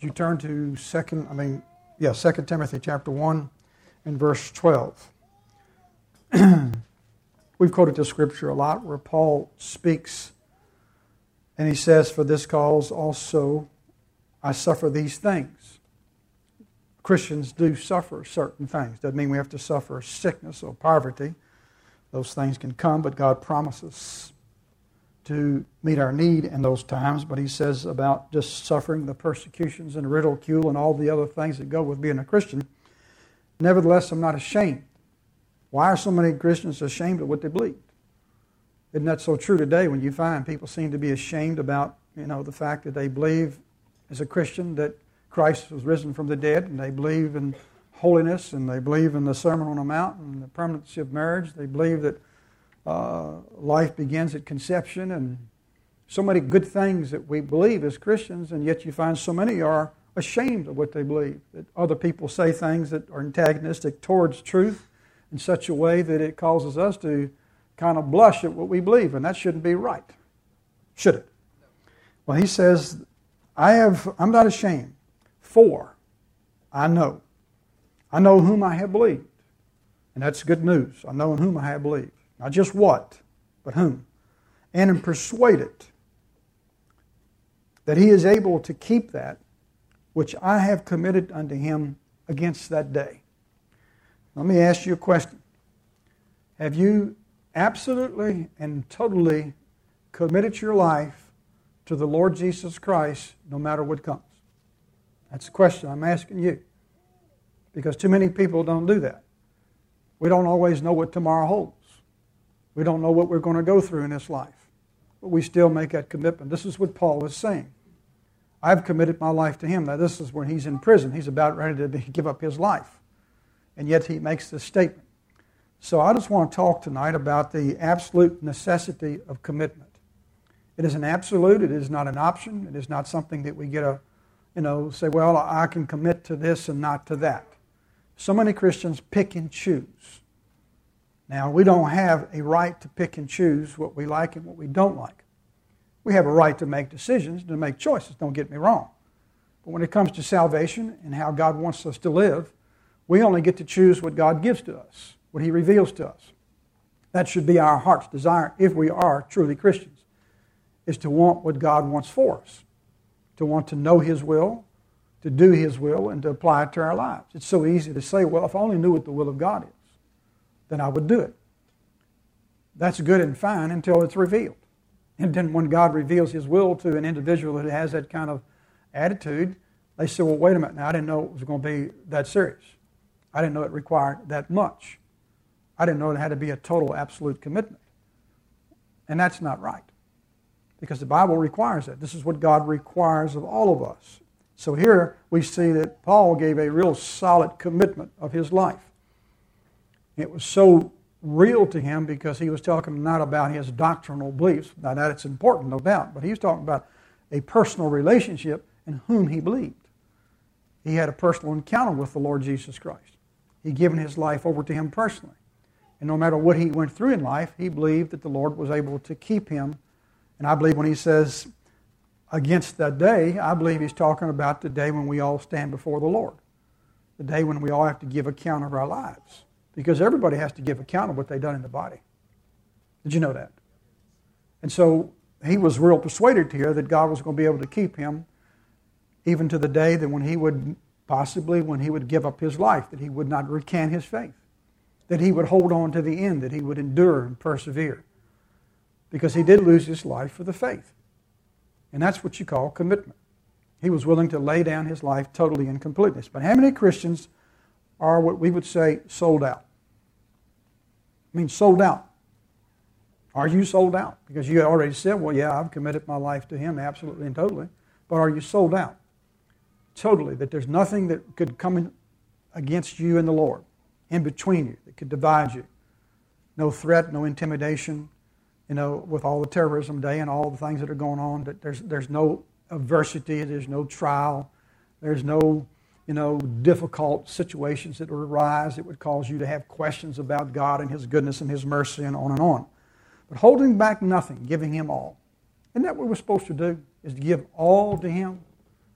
you turn to 2 Timothy chapter 1 and verse 12. We've quoted this scripture a lot where Paul speaks and he says, "For this cause also I suffer these things." Christians do suffer certain things. Doesn't mean we have to suffer sickness or poverty. Those things can come, but God promises to meet our need in those times. But he says about just suffering the persecutions and ridicule and all the other things that go with being a Christian. Nevertheless, I'm not ashamed. Why are so many Christians ashamed of what they believe? Isn't that so true today when you find people seem to be ashamed about, the fact that they believe as a Christian that Christ was risen from the dead, and they believe in holiness, and they believe in the Sermon on the Mount and the permanency of marriage. They believe that life begins at conception, and so many good things that we believe as Christians, and yet you find so many are ashamed of what they believe. That other people say things that are antagonistic towards truth in such a way that it causes us to kind of blush at what we believe, and that shouldn't be right, should it? Well, he says, I'm not ashamed, for I know whom I have believed. And that's good news. I know in whom I have believed. Not just what, but whom. And am persuaded that he is able to keep that which I have committed unto him against that day. Let me ask you a question. Have you absolutely and totally committed your life to the Lord Jesus Christ no matter what comes? That's the question I'm asking you. Because too many people don't do that. We don't always know what tomorrow holds. We don't know what we're going to go through in this life. But we still make that commitment. This is what Paul is saying. I've committed my life to him. Now this is when he's in prison. He's about ready to give up his life. And yet he makes this statement. So I just want to talk tonight about the absolute necessity of commitment. It is an absolute. It is not an option. It is not something that we get say, well, I can commit to this and not to that. So many Christians pick and choose. Now, we don't have a right to pick and choose what we like and what we don't like. We have a right to make decisions, to make choices, don't get me wrong. But when it comes to salvation and how God wants us to live, we only get to choose what God gives to us, what he reveals to us. That should be our heart's desire if we are truly Christians, is to want what God wants for us, to want to know his will, to do his will, and to apply it to our lives. It's so easy to say, well, if I only knew what the will of God is, then I would do it. That's good and fine until it's revealed. And then when God reveals his will to an individual who has that kind of attitude, they say, well, wait a minute, now I didn't know it was going to be that serious. I didn't know it required that much. I didn't know it had to be a total, absolute commitment. And that's not right. Because the Bible requires that. This is what God requires of all of us. So here we see that Paul gave a real solid commitment of his life. It was so real to him because he was talking not about his doctrinal beliefs. Now that it's important, no doubt, but he was talking about a personal relationship in whom he believed. He had a personal encounter with the Lord Jesus Christ. He'd given his life over to him personally. And no matter what he went through in life, he believed that the Lord was able to keep him. And I believe when he says against that day, I believe he's talking about the day when we all stand before the Lord. The day when we all have to give account of our lives. Because everybody has to give account of what they've done in the body. Did you know that? And so he was real persuaded here that God was going to be able to keep him even to the day that when he would give up his life, that he would not recant his faith, that he would hold on to the end, that he would endure and persevere. Because he did lose his life for the faith. And that's what you call commitment. He was willing to lay down his life totally in completeness. But how many Christians are what we would say sold out? I mean, sold out. Are you sold out? Because you already said, well, yeah, I've committed my life to him absolutely and totally. But are you sold out? Totally. That there's nothing that could come in against you and the Lord, in between you, that could divide you. No threat, no intimidation, with all the terrorism day and all the things that are going on, that there's no adversity, there's no trial, there's no difficult situations that would arise that would cause you to have questions about God and his goodness and his mercy and on and on. But holding back nothing, giving him all. Isn't that what we're supposed to do, is to give all to him?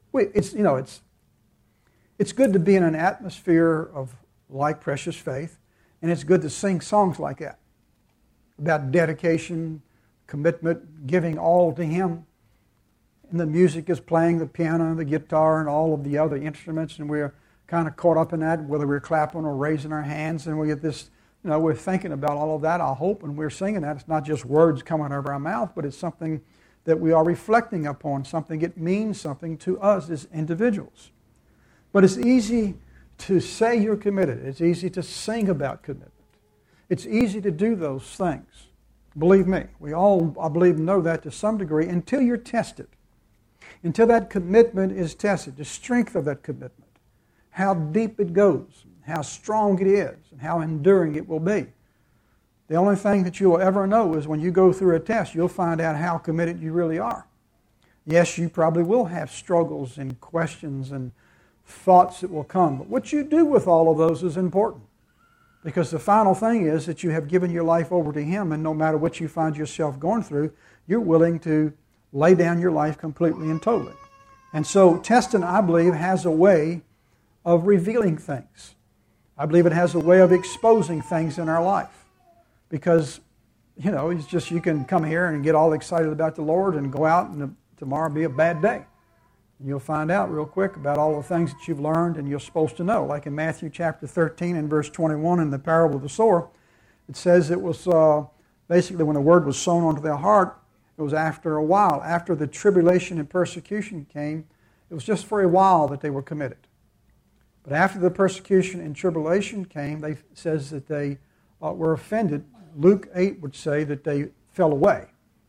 It's good to be in an atmosphere of like precious faith, and it's good to sing songs like that about dedication, commitment, giving all to Him. And the music is playing, the piano, the guitar, and all of the other instruments, and we're kind of caught up in that, whether we're clapping or raising our hands, and we get this, we're thinking about all of that, I hope, and we're singing that. It's not just words coming out of our mouth, but it's something that we are reflecting upon, something it means something to us as individuals. But it's easy to say you're committed. It's easy to sing about commitment. It's easy to do those things. Believe me, we all, I believe, know that to some degree until you're tested. Until that commitment is tested, the strength of that commitment, how deep it goes, how strong it is, and how enduring it will be. The only thing that you will ever know is when you go through a test, you'll find out how committed you really are. Yes, you probably will have struggles and questions and thoughts that will come, but what you do with all of those is important. Because the final thing is that you have given your life over to Him, and no matter what you find yourself going through, you're willing to lay down your life completely and totally. And so testing, I believe, has a way of revealing things. I believe it has a way of exposing things in our life. Because, it's just you can come here and get all excited about the Lord and go out and tomorrow be a bad day. And you'll find out real quick about all the things that you've learned and you're supposed to know. Like in Matthew chapter 13 and verse 21 in the parable of the sower, it says it was basically when the word was sown onto their heart, it was after a while, after the tribulation and persecution came, it was just for a while that they were committed. But after the persecution and tribulation came, it says that they were offended. Luke 8 would say that they fell away.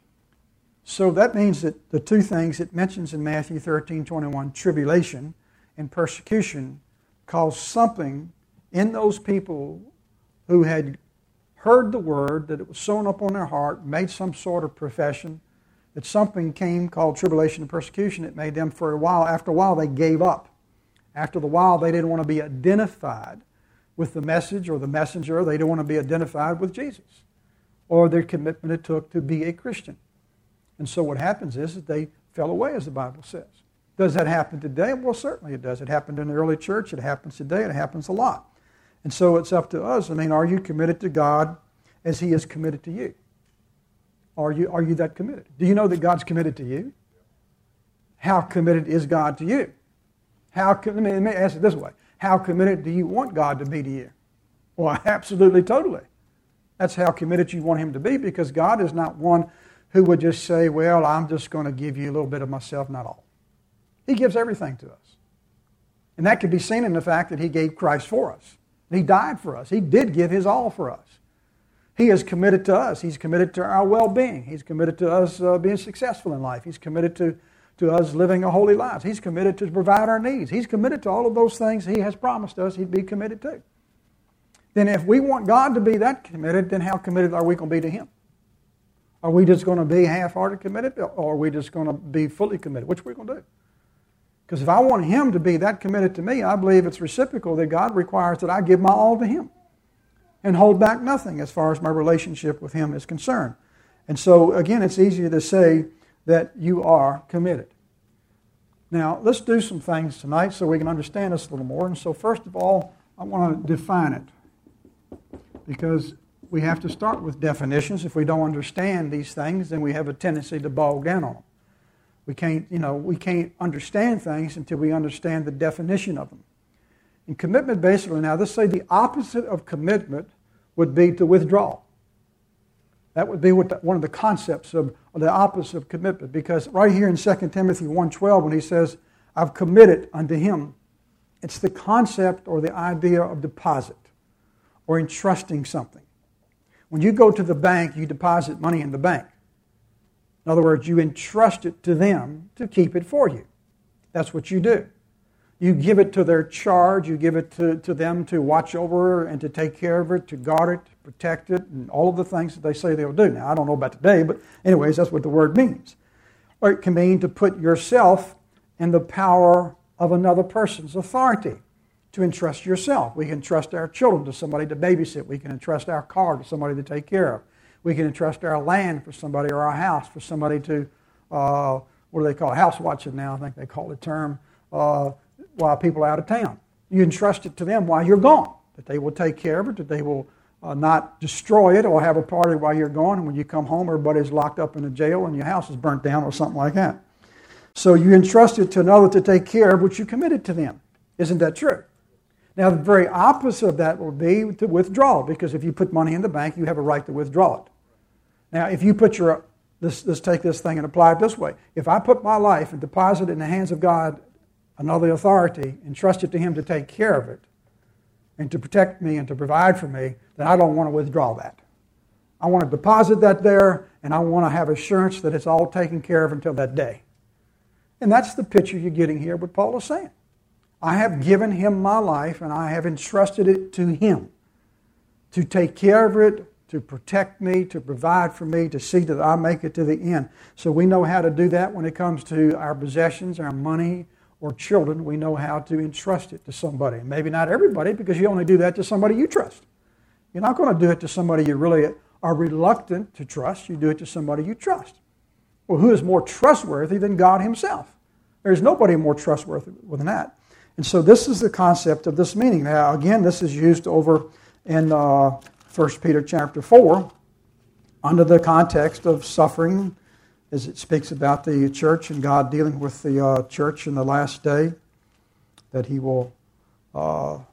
So that means that the two things it mentions in Matthew 13:21, tribulation and persecution, caused something in those people who had heard the word, that it was sown up on their heart, made some sort of profession, that something came called tribulation and persecution. It made them for a while. After a while, they gave up. After the while, they didn't want to be identified with the message or the messenger. They didn't want to be identified with Jesus or their commitment it took to be a Christian. And so what happens is that they fell away, as the Bible says. Does that happen today? Well, certainly it does. It happened in the early church. It happens today. It happens a lot. And so it's up to us. Are you committed to God as He is committed to you? Are you that committed? Do you know that God's committed to you? How committed is God to you? Let me ask it this way. How committed do you want God to be to you? Well, absolutely, totally. That's how committed you want Him to be, because God is not one who would just say, well, I'm just going to give you a little bit of myself, not all. He gives everything to us. And that can be seen in the fact that He gave Christ for us. He died for us. He did give His all for us. He is committed to us. He's committed to our well-being. He's committed to us being successful in life. He's committed to us living a holy life. He's committed to provide our needs. He's committed to all of those things He has promised us He'd be committed to. Then if we want God to be that committed, then how committed are we going to be to Him? Are we just going to be half-hearted committed, or are we just going to be fully committed? Which are we going to do? Because if I want Him to be that committed to me, I believe it's reciprocal that God requires that I give my all to Him and hold back nothing as far as my relationship with Him is concerned. And so, again, it's easier to say that you are committed. Now, let's do some things tonight so we can understand this a little more. And so, first of all, I want to define it, because we have to start with definitions. If we don't understand these things, then we have a tendency to bog down on them. We can't understand things until we understand the definition of them. And commitment, basically, now let's say the opposite of commitment would be to withdraw. That would be one of the concepts of the opposite of commitment. Because right here in 2 Timothy 1:12, when he says, I've committed unto Him, it's the concept or the idea of deposit or entrusting something. When you go to the bank, you deposit money in the bank. In other words, you entrust it to them to keep it for you. That's what you do. You give it to their charge. You give it to them to watch over and to take care of it, to guard it, to protect it, and all of the things that they say they'll do. Now, I don't know about today, but anyways, that's what the word means. Or it can mean to put yourself in the power of another person's authority, to entrust yourself. We can entrust our children to somebody to babysit. We can entrust our car to somebody to take care of. We can entrust our land for somebody, or our house for somebody to, what do they call it? House watching now, I think they call the term. while people are out of town. You entrust it to them while you're gone, that they will take care of it, that they will not destroy it or have a party while you're gone, and when you come home, everybody's locked up in a jail and your house is burnt down or something like that. So you entrust it to another to take care of what you committed to them. Isn't that true? Now, the very opposite of that will be to withdraw, because if you put money in the bank, you have a right to withdraw it. Now, if you put let's take this thing and apply it this way. If I put my life and deposit it in the hands of God, another authority, and trust it to Him to take care of it and to protect me and to provide for me, then I don't want to withdraw that. I want to deposit that there, and I want to have assurance that it's all taken care of until that day. And that's the picture you're getting here, what Paul is saying. I have given him my life, and I have entrusted it to him to take care of it, to protect me, to provide for me, to see that I make it to the end. So we know how to do that when it comes to our possessions, our money, or children. We know how to entrust it to somebody. Maybe not everybody, because you only do that to somebody you trust. You're not going to do it to somebody you really are reluctant to trust. You do it to somebody you trust. Well, who is more trustworthy than God Himself? There's nobody more trustworthy than that. And so this is the concept of this meaning. Now, again, this is used over in 1 Peter chapter 4 under the context of suffering, as it speaks about the church and God dealing with the church in the last day, that He will, the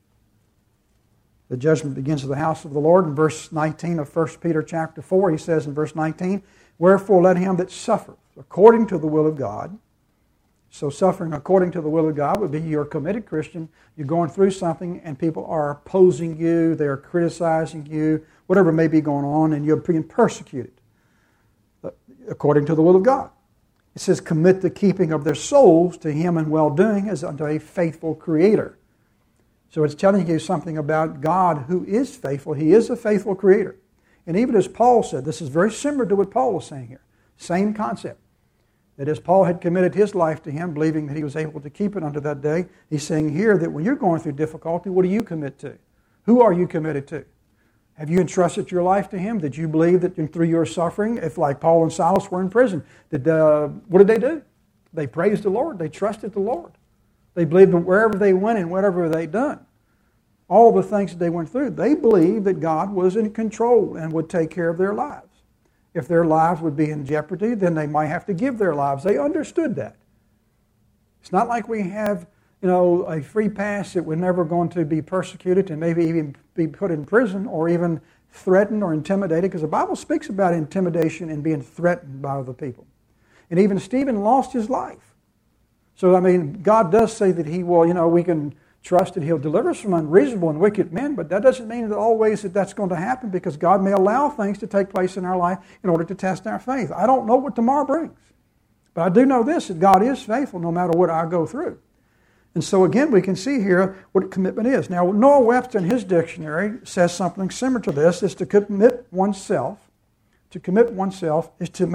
judgment begins at the house of the Lord. In verse 19 of 1 Peter chapter 4, he says in verse 19, "Wherefore let him that suffereth according to the will of God." So suffering according to the will of God would be you're a committed Christian, you're going through something and people are opposing you, they're criticizing you, whatever may be going on, and you're being persecuted according to the will of God. It says, commit the keeping of their souls to Him in well-doing as unto a faithful Creator. So it's telling you something about God who is faithful. He is a faithful Creator. And even as Paul said, this is very similar to what Paul was saying here. Same concept. That as Paul had committed his life to Him, believing that he was able to keep it unto that day, he's saying here that when you're going through difficulty, what do you commit to? Who are you committed to? Have you entrusted your life to Him? Did you believe that through your suffering, if like Paul and Silas were in prison, what did they do? They praised the Lord. They trusted the Lord. They believed that wherever they went and whatever they done, all the things that they went through, they believed that God was in control and would take care of their lives. If their lives would be in jeopardy, then they might have to give their lives. They understood that. It's not like we have, a free pass that we're never going to be persecuted and maybe even be put in prison or even threatened or intimidated, because the Bible speaks about intimidation and being threatened by other people. And even Stephen lost his life. So, God does say that He will, we can trust that He'll deliver us from unreasonable and wicked men, but that doesn't mean that always that's going to happen, because God may allow things to take place in our life in order to test our faith. I don't know what tomorrow brings, but I do know this, that God is faithful no matter what I go through. And so again, we can see here what commitment is. Now, Noah Webster in his dictionary says something similar to this, is to commit oneself. To commit oneself is to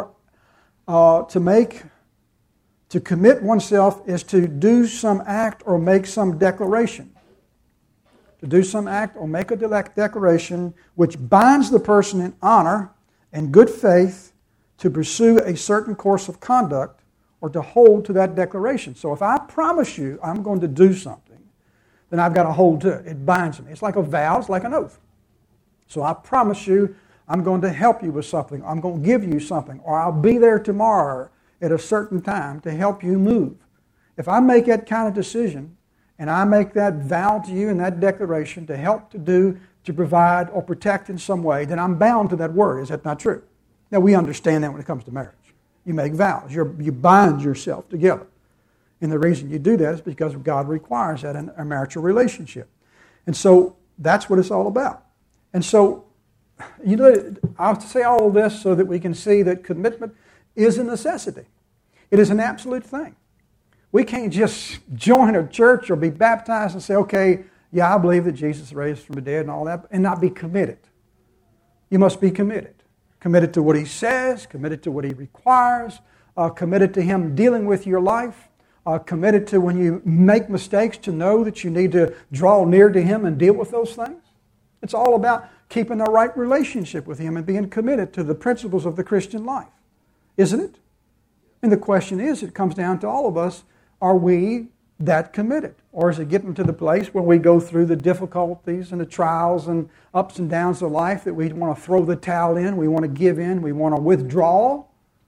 commit oneself is to do some act or make some declaration. To do some act or make a declaration which binds the person in honor and good faith to pursue a certain course of conduct or to hold to that declaration. So if I promise you I'm going to do something, then I've got to hold to it. It binds me. It's like a vow. It's like an oath. So I promise you I'm going to help you with something. I'm going to give you something. Or I'll be there tomorrow at a certain time to help you move. If I make that kind of decision and I make that vow to you and that declaration to help to provide or protect in some way, then I'm bound to that word. Is that not true? Now, we understand that when it comes to marriage. You make vows. You bind yourself together. And the reason you do that is because God requires that in a marital relationship. And so that's what it's all about. And so, I'll say all of this so that we can see that commitment is a necessity. It is an absolute thing. We can't just join a church or be baptized and say, okay, yeah, I believe that Jesus raised from the dead and all that, and not be committed. You must be committed. Committed to what He says, committed to what He requires, committed to Him dealing with your life, committed to when you make mistakes to know that you need to draw near to Him and deal with those things. It's all about keeping the right relationship with Him and being committed to the principles of the Christian life. Isn't it? And the question is, it comes down to all of us, Are we that committed? Or is it getting to the place when we go through the difficulties and the trials and ups and downs of life that we want to throw the towel in, we want to give in, we want to withdraw?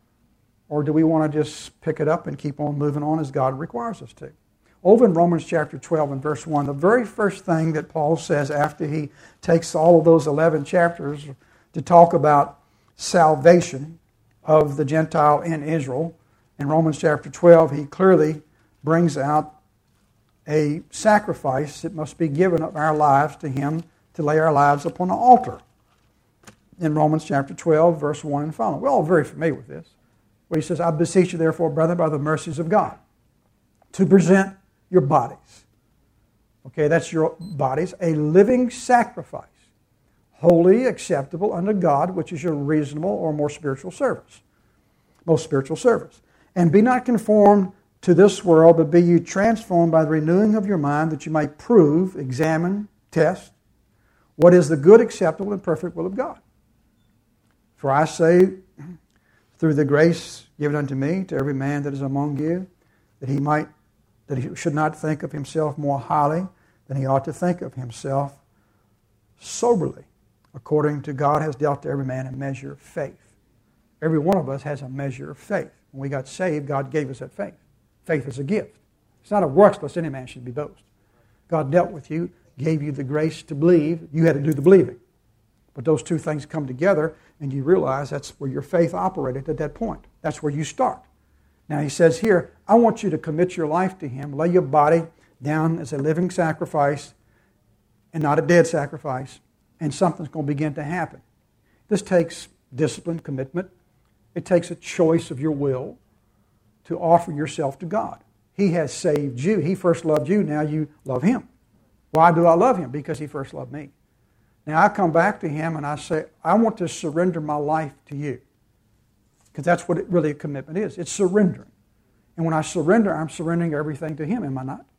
Or do we want to just pick it up and keep on moving on as God requires us to? Over in Romans chapter 12 and verse 1, the very first thing that Paul says after he takes all of those 11 chapters to talk about salvation of the Gentile in Israel, in Romans chapter 12, he clearly brings out a sacrifice that must be given of our lives to Him to lay our lives upon the altar. In Romans chapter 12, verse 1 and following. We're all very familiar with this. Where he says, I beseech you therefore, brethren, by the mercies of God, to present your bodies. Okay, that's your bodies, a living sacrifice, holy, acceptable unto God, which is your reasonable or more spiritual service. Most spiritual service. And be not conformed to this world, but be you transformed by the renewing of your mind, that you might prove, examine, test, what is the good, acceptable, and perfect will of God. For I say, through the grace given unto me, to every man that is among you, that he should not think of himself more highly than he ought to think of himself, soberly, according to God has dealt to every man a measure of faith. Every one of us has a measure of faith. When we got saved, God gave us that faith. Faith is a gift. It's not a works lest any man should be boast. God dealt with you, gave you the grace to believe. You had to do the believing. But those two things come together, and you realize that's where your faith operated at that point. That's where you start. Now he says here, I want you to commit your life to Him. Lay your body down as a living sacrifice and not a dead sacrifice, and something's going to begin to happen. This takes discipline, commitment. It takes a choice of your will to offer yourself to God. He has saved you. He first loved you. Now you love Him. Why do I love Him? Because He first loved me. Now I come back to Him and I say, I want to surrender my life to you. Because that's what really a commitment is. It's surrendering. And when I surrender, I'm surrendering everything to Him, am I not?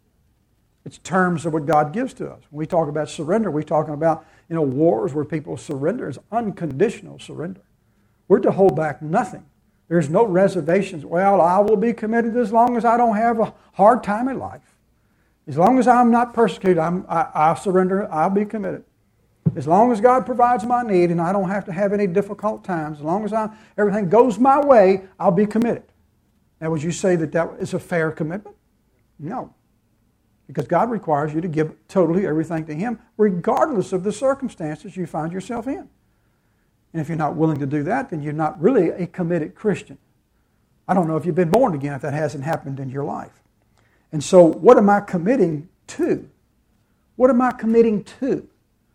It's terms of what God gives to us. When we talk about surrender, we're talking about wars where people surrender. It's unconditional surrender. We're to hold back nothing. There's no reservations. Well, I will be committed as long as I don't have a hard time in life. As long as I'm not persecuted, I'll surrender. I'll be committed. As long as God provides my need and I don't have to have any difficult times, as long as everything goes my way, I'll be committed. Now, would you say that is a fair commitment? No. Because God requires you to give totally everything to Him, regardless of the circumstances you find yourself in. And if you're not willing to do that, then you're not really a committed Christian. I don't know if you've been born again if that hasn't happened in your life. And so what am I committing to? What am I committing to?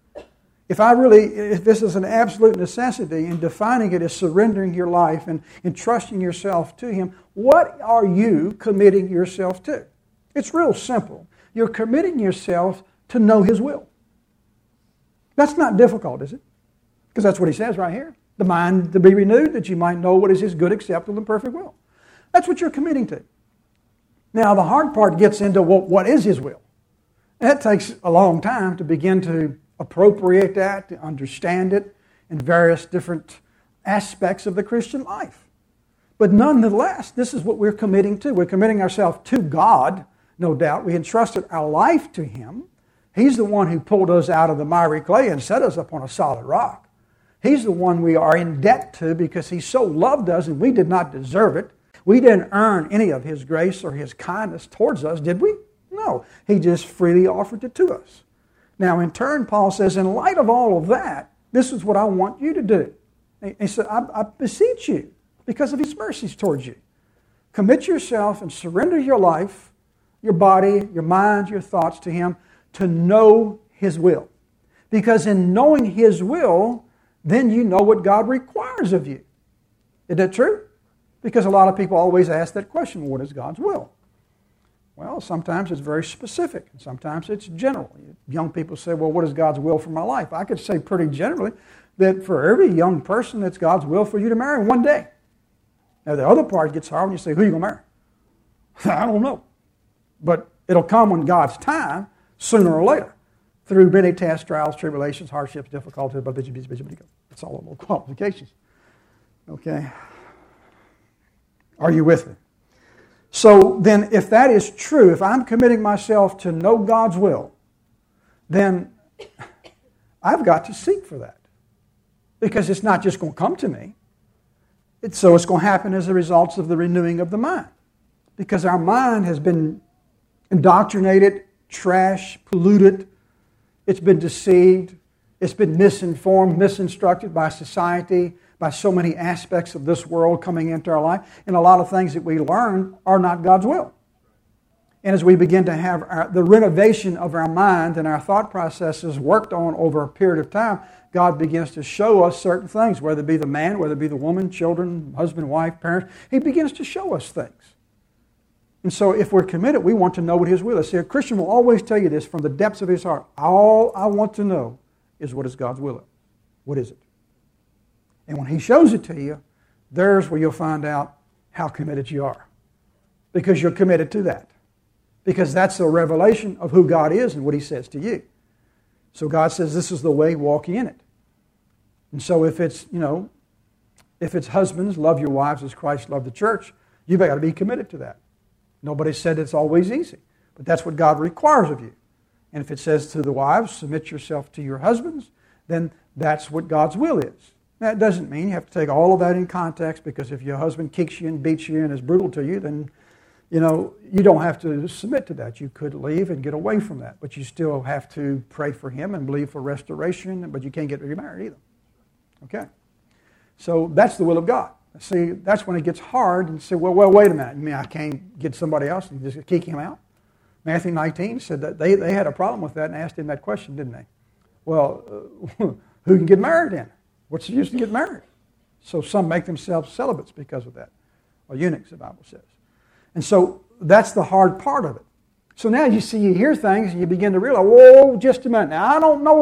If this is an absolute necessity and defining it as surrendering your life and entrusting yourself to Him, what are you committing yourself to? It's real simple. You're committing yourself to know His will. That's not difficult, is it? Because that's what He says right here. The mind to be renewed, that you might know what is His good, acceptable, and perfect will. That's what you're committing to. Now, the hard part gets into, well, what is His will? And that takes a long time to begin to appropriate that, to understand it in various different aspects of the Christian life. But nonetheless, this is what we're committing to. We're committing ourselves to God, no doubt. We entrusted our life to Him. He's the one who pulled us out of the miry clay and set us upon a solid rock. He's the one we are in debt to because He so loved us and we did not deserve it. We didn't earn any of His grace or His kindness towards us, did we? No. He just freely offered it to us. Now, in turn, Paul says, in light of all of that, this is what I want you to do. He said, I beseech you, because of His mercies towards you. Commit yourself and surrender your life, your body, your mind, your thoughts to Him to know His will. Because in knowing His will, then you know what God requires of you. Isn't that true? Because a lot of people always ask that question, what is God's will? Well, sometimes it's very specific, and sometimes it's general. Young people say, well, what is God's will for my life? I could say pretty generally that for every young person, it's God's will for you to marry one day. Now, the other part gets hard when you say, who are you going to marry? I don't know. But it'll come when God's time, sooner or later, through many tests, trials, tribulations, hardships, difficulties, but it's all about qualifications. Okay? Are you with me? So then if that is true, if I'm committing myself to know God's will, then I've got to seek for that. Because it's not just going to come to me. It's going to happen as a result of the renewing of the mind. Because our mind has been indoctrinated, trashed, polluted. It's been deceived. It's been misinformed, misinstructed by society, by so many aspects of this world coming into our life. And a lot of things that we learn are not God's will. And as we begin to have the renovation of our mind and our thought processes worked on over a period of time, God begins to show us certain things, whether it be the man, whether it be the woman, children, husband, wife, parents. He begins to show us things. And so if we're committed, we want to know what His will is. See, a Christian will always tell you this from the depths of his heart. All I want to know is what is God's will. What is it? And when He shows it to you, there's where you'll find out how committed you are. Because you're committed to that. Because that's a revelation of who God is and what He says to you. So God says this is the way, walk in it. And so if it's husbands, love your wives as Christ loved the church, you've got to be committed to that. Nobody said it's always easy, but that's what God requires of you. And if it says to the wives, submit yourself to your husbands, then that's what God's will is. Now, it doesn't mean you have to take all of that in context, because if your husband kicks you and beats you and is brutal to you, then you don't have to submit to that. You could leave and get away from that, but you still have to pray for him and believe for restoration, but you can't get remarried either. Okay? So that's the will of God. See, that's when it gets hard and say, well, wait a minute. You mean I can't get somebody else and just kick him out? Matthew 19 said that they had a problem with that and asked him that question, didn't they? Well, who can get married then? What's the use to get married? So some make themselves celibates because of that. Or eunuchs, the Bible says. And so that's the hard part of it. So now you hear things and you begin to realize, whoa, just a minute. Now I don't know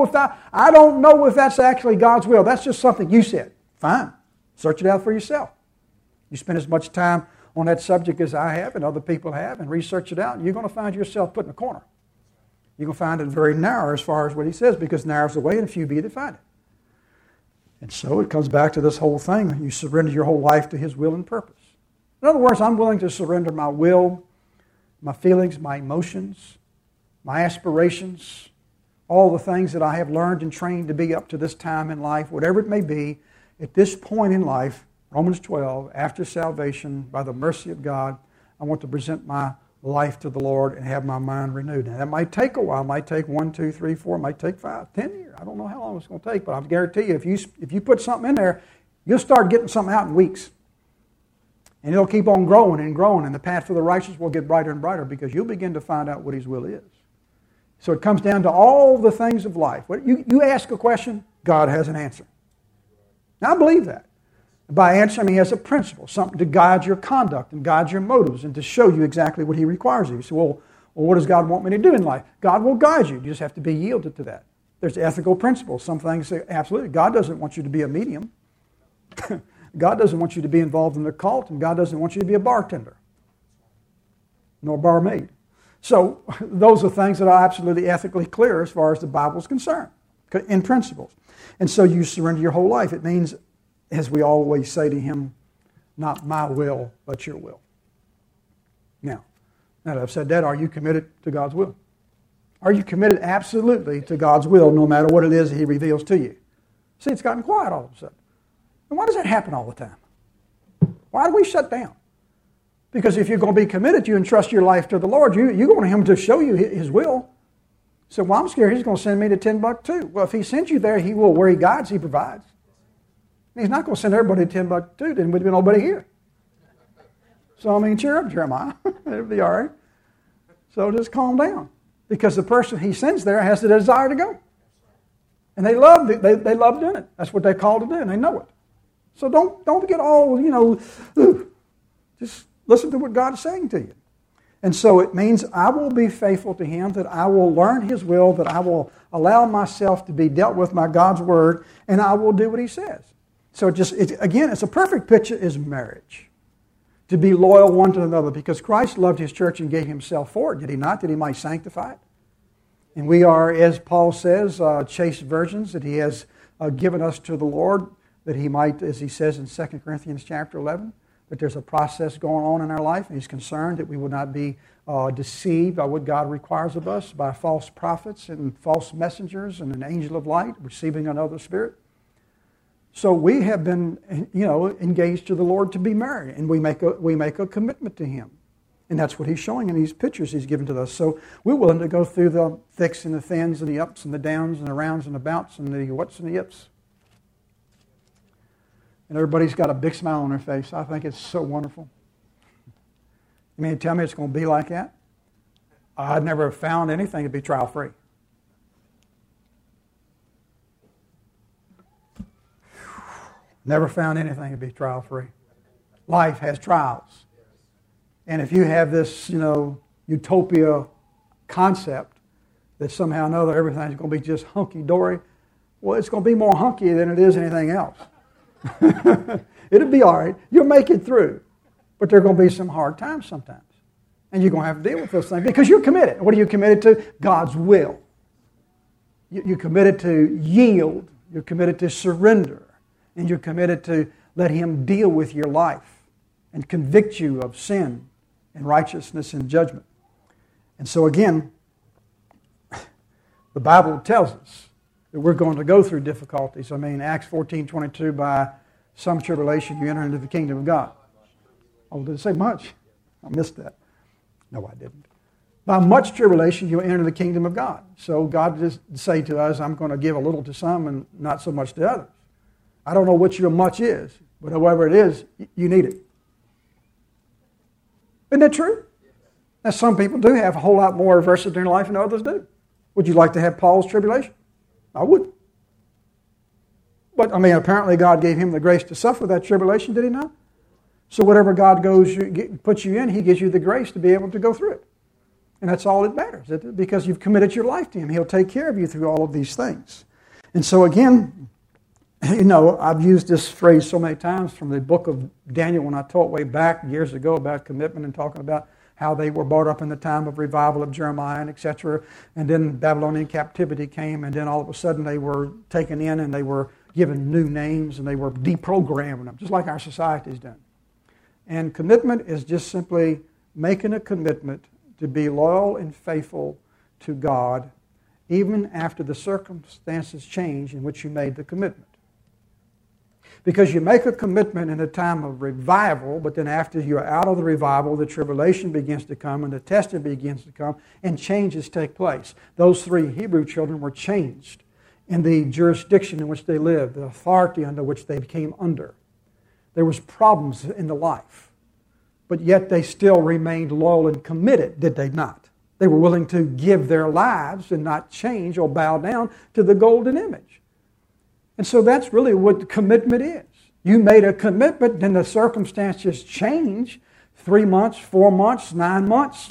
if that's actually God's will. That's just something you said. Fine. Search it out for yourself. You spend as much time on that subject as I have and other people have and research it out, and you're going to find yourself put in a corner. You're going to find it very narrow as far as what He says, because narrow is the way and few be that find it. And so it comes back to this whole thing. You surrender your whole life to His will and purpose. In other words, I'm willing to surrender my will, my feelings, my emotions, my aspirations, all the things that I have learned and trained to be up to this time in life, whatever it may be, at this point in life, Romans 12, after salvation, by the mercy of God, I want to present my life to the Lord and have my mind renewed. Now, that might take a while. It might take 1, 2, 3, 4, it might take 5, 10 years. I don't know how long it's going to take, but I guarantee you, if you put something in there, you'll start getting something out in weeks. And it'll keep on growing and growing, and the path for the righteous will get brighter and brighter, because you'll begin to find out what His will is. So it comes down to all the things of life. You ask a question, God has an answer. Now, I believe that. By answer, I mean He has a principle, something to guide your conduct and guide your motives and to show you exactly what He requires of you. So, well, what does God want me to do in life? God will guide you. You just have to be yielded to that. There's ethical principles. Some things say, absolutely, God doesn't want you to be a medium. God doesn't want you to be involved in the cult, and God doesn't want you to be a bartender, nor barmaid. So those are things that are absolutely ethically clear as far as the Bible is concerned, in principles. And so you surrender your whole life. It means, as we always say to Him, not my will, but your will. Now that I've said that, are you committed to God's will? Are you committed absolutely to God's will, no matter what it is that He reveals to you? See, it's gotten quiet all of a sudden. And why does that happen all the time? Why do we shut down? Because if you're going to be committed, you entrust your life to the Lord, you want Him to show you His will. So, well, I'm scared He's going to send me to Timbuktu. Well, if He sends you there, He will. Where He guides, He provides. And He's not going to send everybody to Timbuktu, then we'd be nobody here. So, I mean, cheer up, Jeremiah. It'll be all right. So just calm down. Because the person He sends there has the desire to go. And they love doing it. That's what they're called to do, and they know it. So don't get all, just listen to what God is saying to you. And so it means I will be faithful to Him, that I will learn His will, that I will allow myself to be dealt with by God's Word, and I will do what He says. So it's a perfect picture is marriage. To be loyal one to another, because Christ loved His church and gave Himself for it, did He not? That He might sanctify it. And we are, as Paul says, chaste virgins, that He has given us to the Lord, that He might, as he says in 2 Corinthians chapter 11, that there's a process going on in our life, and He's concerned that we will not be deceived by what God requires of us, by false prophets and false messengers and an angel of light receiving another spirit. So we have been, engaged to the Lord to be married, and we make a commitment to Him. And that's what He's showing in these pictures He's given to us. So we're willing to go through the thicks and the thins and the ups and the downs and the rounds and the bouts and the whats and the yips. And everybody's got a big smile on their face. I think it's so wonderful. You mean to tell me it's going to be like that? I've never found anything to be trial-free. Never found anything to be trial-free. Life has trials. And if you have this, utopia concept that somehow or another everything's going to be just hunky-dory, well, it's going to be more hunky than it is anything else. It'll be all right. You'll make it through. But there are going to be some hard times sometimes. And you're going to have to deal with those things because you're committed. What are you committed to? God's will. You're committed to yield. You're committed to surrender. And you're committed to let Him deal with your life and convict you of sin and righteousness and judgment. And so again, the Bible tells us that we're going to go through difficulties. Acts 14:22, by some tribulation you enter into the kingdom of God. Oh, did it say much? I missed that. No, I didn't. By much tribulation you enter the kingdom of God. So God just say to us, I'm going to give a little to some and not so much to others. I don't know what your much is, but however it is, you need it. Isn't that true? Now, some people do have a whole lot more adversity in their life than others do. Would you like to have Paul's tribulation? I would. But, apparently God gave him the grace to suffer that tribulation, did He not? So whatever God puts you in, He gives you the grace to be able to go through it. And that's all that matters, because you've committed your life to Him. He'll take care of you through all of these things. And so again, I've used this phrase so many times from the book of Daniel when I taught way back years ago about commitment and talking about how they were brought up in the time of revival of Jeremiah and etc. And then Babylonian captivity came, and then all of a sudden they were taken in and they were given new names and they were deprogramming them, just like our society's done. And commitment is just simply making a commitment to be loyal and faithful to God even after the circumstances change in which you made the commitment. Because you make a commitment in a time of revival, but then after you're out of the revival, the tribulation begins to come and the testing begins to come and changes take place. Those 3 Hebrew children were changed in the jurisdiction in which they lived, the authority under which they came under. There was problems in the life, but yet they still remained loyal and committed, did they not? They were willing to give their lives and not change or bow down to the golden image. And so that's really what commitment is. You made a commitment, then the circumstances change. 3 months, 4 months, 9 months,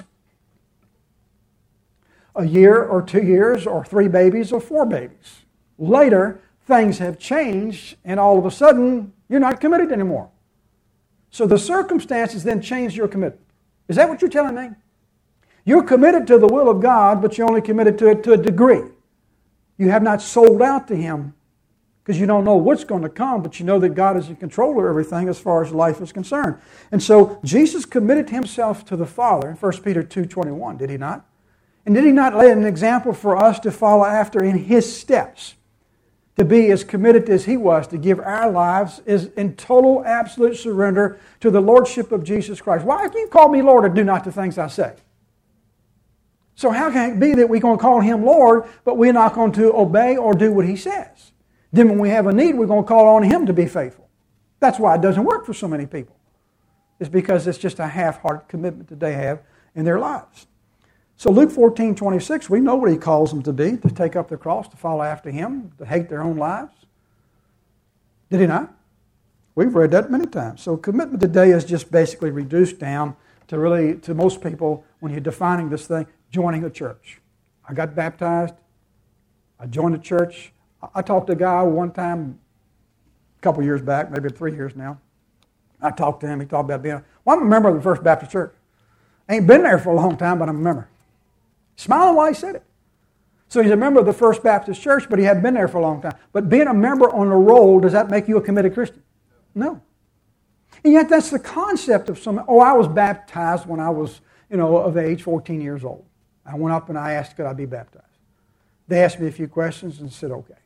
a year or 2 years, or 3 babies or 4 babies. Later, things have changed, and all of a sudden, you're not committed anymore. So the circumstances then change your commitment. Is that what you're telling me? You're committed to the will of God, but you're only committed to it to a degree. You have not sold out to Him because you don't know what's going to come, but you know that God is in control of everything as far as life is concerned. And so Jesus committed Himself to the Father in 1 Peter 2:21, did He not? And did He not lay an example for us to follow after in His steps? To be as committed as He was, to give our lives in total, absolute surrender to the Lordship of Jesus Christ. Why do you call me Lord and do not the things I say? So how can it be that we're going to call Him Lord, but we're not going to obey or do what He says? Then when we have a need, we're going to call on Him to be faithful. That's why it doesn't work for so many people. It's because it's just a half-hearted commitment that they have in their lives. So Luke 14:26, we know what He calls them to be, to take up their cross, to follow after Him, to hate their own lives. Did He not? We've read that many times. So commitment today is just basically reduced down to most people, when you're defining this thing, joining a church. I got baptized. I joined a church. I talked to a guy one time, a couple years back, maybe 3 years now. I talked to him. He talked about being, I'm a member of the First Baptist Church. I ain't been there for a long time, but I'm a member. Smiling while he said it. So he's a member of the First Baptist Church, but he hadn't been there for a long time. But being a member on the roll, does that make you a committed Christian? No. And yet that's the concept of some, I was baptized when I was, of age 14 years old. I went up and I asked, could I be baptized? They asked me a few questions and said, okay.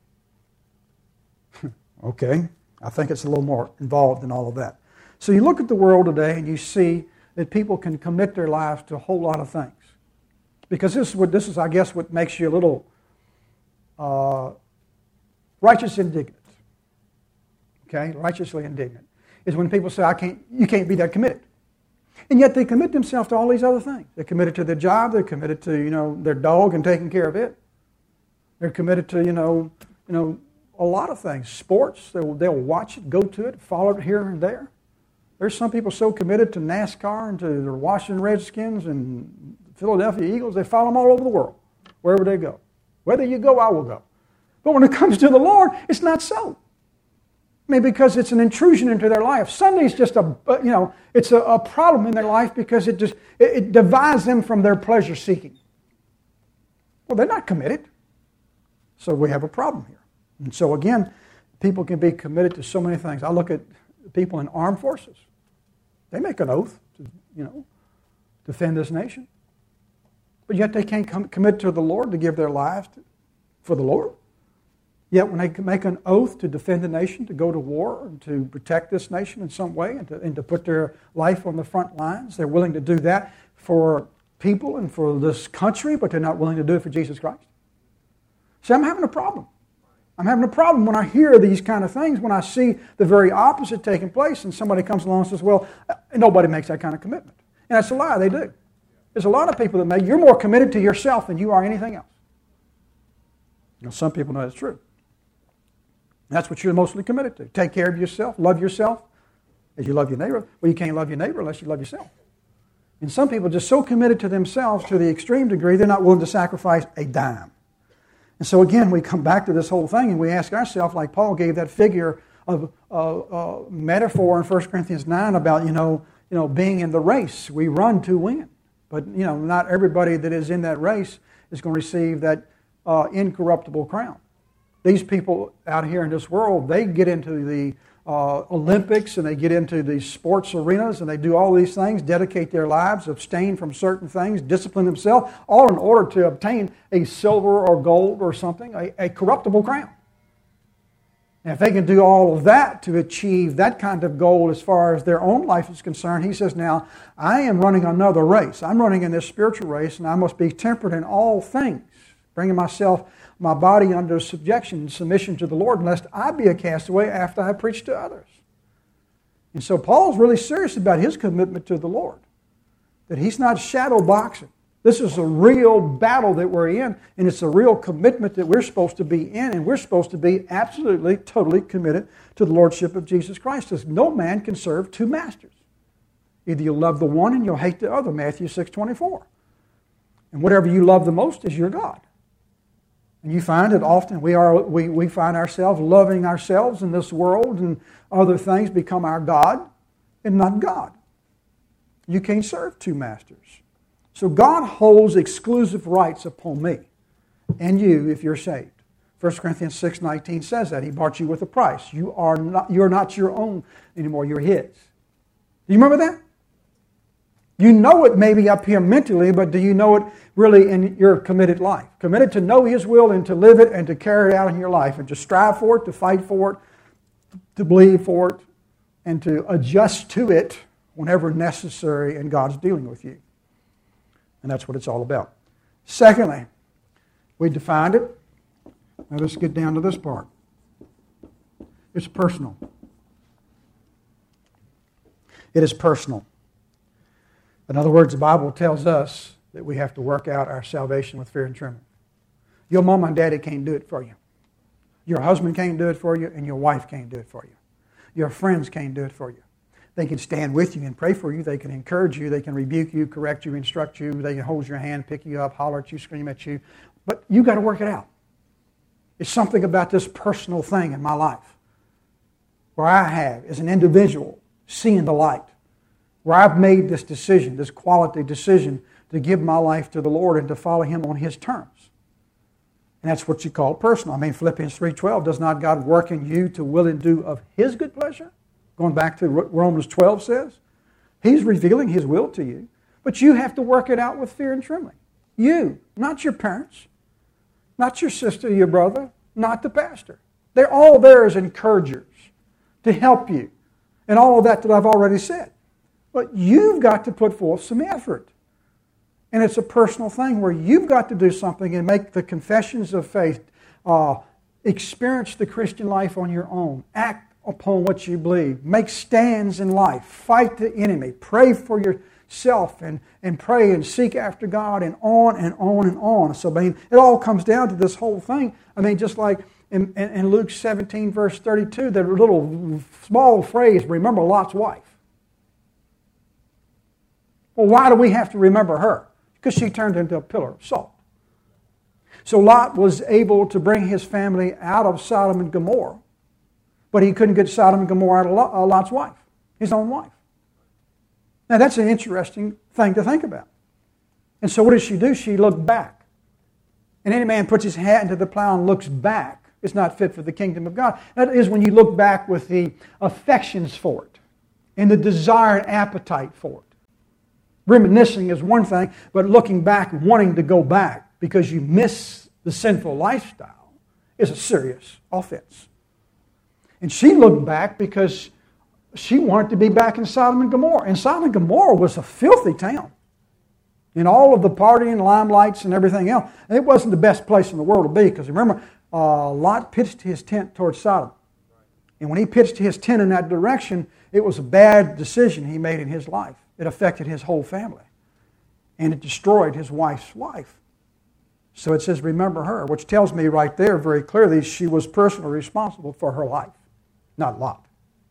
Okay. I think it's a little more involved than all of that. So you look at the world today and you see that people can commit their lives to a whole lot of things. Because this is, I guess, what makes you a little righteous indignant. Okay? Righteously indignant. Is when people say, you can't be that committed. And yet they commit themselves to all these other things. They're committed to their job. They're committed to, their dog and taking care of it. They're committed to, a lot of things. Sports, they'll watch it, go to it, follow it here and there. There's some people so committed to NASCAR and to the Washington Redskins and Philadelphia Eagles, they follow them all over the world, wherever they go. Whether you go, I will go. But when it comes to the Lord, it's not so. I mean, because it's an intrusion into their life. Sunday's just it's a problem in their life because it divides them from their pleasure seeking. Well, they're not committed. So we have a problem here. And so again, people can be committed to so many things. I look at people in armed forces. They make an oath to, defend this nation. But yet they can't commit to the Lord to give their lives for the Lord. Yet when they make an oath to defend the nation, to go to war, and to protect this nation in some way, and to put their life on the front lines, they're willing to do that for people and for this country, but they're not willing to do it for Jesus Christ. See, I'm having a problem. I'm having a problem when I hear these kind of things, when I see the very opposite taking place, and somebody comes along and says, well, nobody makes that kind of commitment. And that's a lie, they do. There's a lot of people that make, you're more committed to yourself than you are anything else. Some people know that's true. That's what you're mostly committed to. Take care of yourself, love yourself as you love your neighbor. Well, you can't love your neighbor unless you love yourself. And some people are just so committed to themselves to the extreme degree, they're not willing to sacrifice a dime. And so again, we come back to this whole thing and we ask ourselves, like Paul gave that figure of metaphor in 1 Corinthians 9 about, being in the race. We run to win. But, not everybody that is in that race is going to receive that incorruptible crown. These people out here in this world, they get into the Olympics and they get into the sports arenas and they do all these things, dedicate their lives, abstain from certain things, discipline themselves, all in order to obtain a silver or gold or something, a corruptible crown. And if they can do all of that to achieve that kind of goal as far as their own life is concerned, he says, now, I am running another race. I'm running in this spiritual race and I must be temperate in all things, bringing my body under subjection and submission to the Lord, lest I be a castaway after I preach to others. And so Paul's really serious about his commitment to the Lord, that he's not shadow boxing. This is a real battle that we're in, and it's a real commitment that we're supposed to be in, and we're supposed to be absolutely, totally committed to the Lordship of Jesus Christ, because no man can serve two masters. Either you'll love the one and you'll hate the other, Matthew 6:24. And whatever you love the most is your God. And you find that often we find ourselves loving ourselves in this world, and other things become our God and not God. You can't serve two masters. So God holds exclusive rights upon me and you if you're saved. 1 Corinthians 6:19 says that. He bought you with a price. You're not your own anymore. You're His. Do you remember that? You know it maybe up here mentally, but do you know it really in your committed life? Committed to know His will and to live it and to carry it out in your life and to strive for it, to fight for it, to believe for it, and to adjust to it whenever necessary and God's dealing with you. And that's what it's all about. Secondly, we defined it. Now let's get down to this part. It's personal. It is personal. In other words, the Bible tells us that we have to work out our salvation with fear and trembling. Your mom and daddy can't do it for you. Your husband can't do it for you, and your wife can't do it for you. Your friends can't do it for you. They can stand with you and pray for you. They can encourage you. They can rebuke you, correct you, instruct you. They can hold your hand, pick you up, holler at you, scream at you. But you got to work it out. It's something about this personal thing in my life where I have, as an individual, seeing the light, where I've made this decision, this quality decision to give my life to the Lord and to follow Him on His terms. And that's what you call personal. I mean, Philippians 3:12, does not God work in you to will and do of His good pleasure? going back to what Romans 12 says. He's revealing His will to you. But you have to work it out with fear and trembling. You, not your parents, not your sister, your brother, not the pastor. They're all there as encouragers to help you. And all of that I've already said. But you've got to put forth some effort. And it's a personal thing where you've got to do something and make the confessions of faith, experience the Christian life on your own, act upon what you believe, make stands in life, fight the enemy, pray for yourself and pray and seek after God and on and on and on. So, I mean, it all comes down to this whole thing. I mean, just like in Luke 17, verse 32, that little small phrase, remember Lot's wife. Well, why do we have to remember her? Because she turned into a pillar of salt. So Lot was able to bring his family out of Sodom and Gomorrah, but he couldn't get Sodom and Gomorrah out of Lot's wife, his own wife. Now that's an interesting thing to think about. And so what does she do? She looked back. And any man puts his hand into the plow and looks back is not fit for the kingdom of God. That is when you look back with the affections for it and the desire and appetite for it. Reminiscing is one thing, but looking back, wanting to go back because you miss the sinful lifestyle is a serious offense. And she looked back because she wanted to be back in Sodom and Gomorrah. And Sodom and Gomorrah was a filthy town. In all of the partying, limelights, and everything else, it wasn't the best place in the world to be. Because remember, Lot pitched his tent towards Sodom. And when he pitched his tent in that direction, it was a bad decision he made in his life. It affected his whole family. And it destroyed his wife's life. So it says, remember her, which tells me right there very clearly she was personally responsible for her life, not Lot.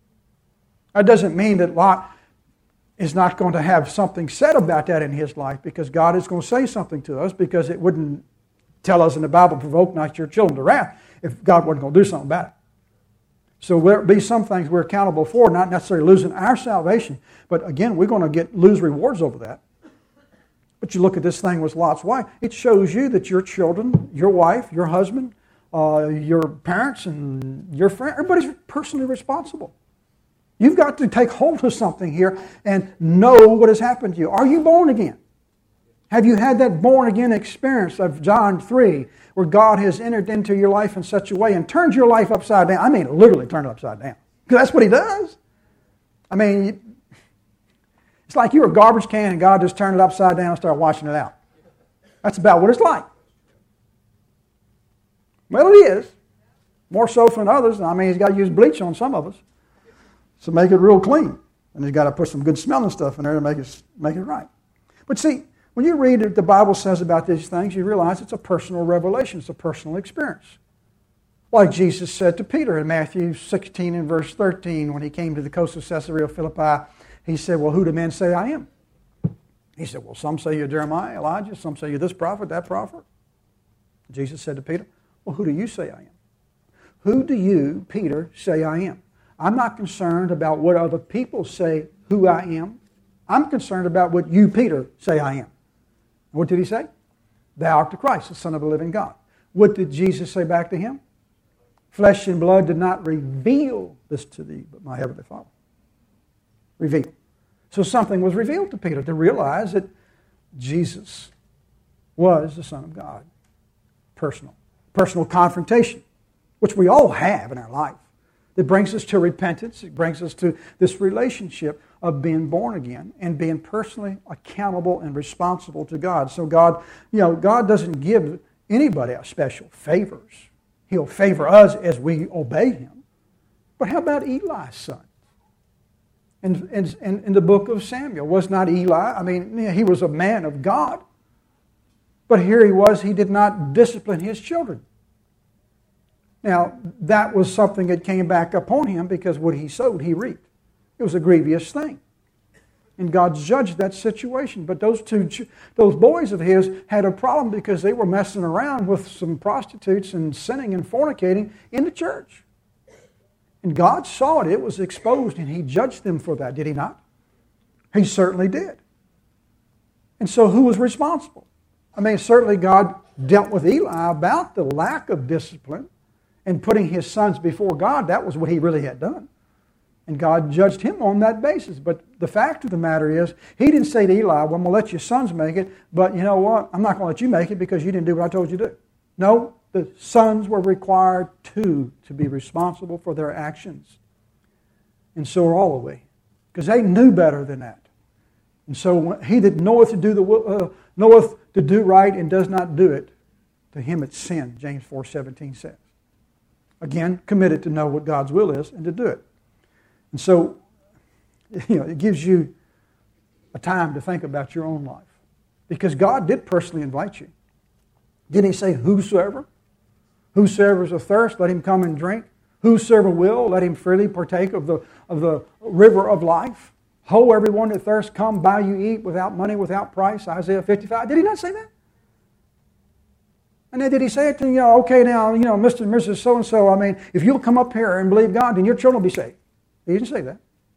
That doesn't mean that Lot is not going to have something said about that in his life, because God is going to say something to us, because it wouldn't tell us in the Bible, provoke not your children to wrath, if God wasn't going to do something about it. So there'll be some things we're accountable for, not necessarily losing our salvation, but again, we're going to lose rewards over that. But you look at this thing with Lot's wife, it shows you that your children, your wife, your husband, your parents, and your friend, everybody's personally responsible. You've got to take hold of something here and know what has happened to you. Are you born again? Have you had that born-again experience of John 3, where God has entered into your life in such a way and turned your life upside down? I mean, literally turned it upside down. Because that's what He does. I mean, it's like you were a garbage can and God just turned it upside down and started washing it out. That's about what it's like. Well, it is. More so than others. I mean, He's got to use bleach on some of us to make it real clean. And He's got to put some good smelling stuff in there to make it right. But see, when you read what the Bible says about these things, you realize it's a personal revelation. It's a personal experience. Like Jesus said to Peter in Matthew 16 and verse 13, when he came to the coast of Caesarea Philippi, He said, well, who do men say I am? He said, well, some say you're Jeremiah, Elijah, some say you're this prophet, that prophet. Jesus said to Peter, well, who do you say I am? Who do you, Peter, say I am? I'm not concerned about what other people say who I am. I'm concerned about what you, Peter, say I am. What did He say? Thou art the Christ, the Son of the living God. What did Jesus say back to him? Flesh and blood did not reveal this to thee, but my heavenly Father. Revealed. So something was revealed to Peter to realize that Jesus was the Son of God. Personal confrontation, which we all have in our life. It brings us to repentance. It brings us to this relationship of being born again and being personally accountable and responsible to God. So God doesn't give anybody a special favors. He'll favor us as we obey Him. But how about Eli's son? In the book of Samuel, was not Eli, I mean, he was a man of God. But here he did not discipline his children. Now, that was something that came back upon him because what he sowed, he reaped. It was a grievous thing. And God judged that situation. But those boys of his had a problem because they were messing around with some prostitutes and sinning and fornicating in the church. And God saw it. It was exposed, and He judged them for that, did He not? He certainly did. And so who was responsible? I mean, certainly God dealt with Eli about the lack of discipline and putting his sons before God. That was what he really had done. And God judged him on that basis. But the fact of the matter is, he didn't say to Eli, well, I'm going to let your sons make it, but you know what? I'm not going to let you make it because you didn't do what I told you to do. No, the sons were required to be responsible for their actions. And so are all of we. Because they knew better than that. And so he that knoweth to do right and does not do it, to him it's sin, James 4:17 says. Again, committed to know what God's will is and to do it. And so, it gives you a time to think about your own life. Because God did personally invite you. Didn't he say, whosoever? Whosoever is athirst, let him come and drink. Whosoever will, let him freely partake of the river of life. Ho, everyone that thirsts, come, buy you eat, without money, without price. Isaiah 55. Did he not say that? And then did he say it to, okay, now, Mr. and Mrs. So-and-so, if you'll come up here and believe God, then your children will be saved. He didn't say that.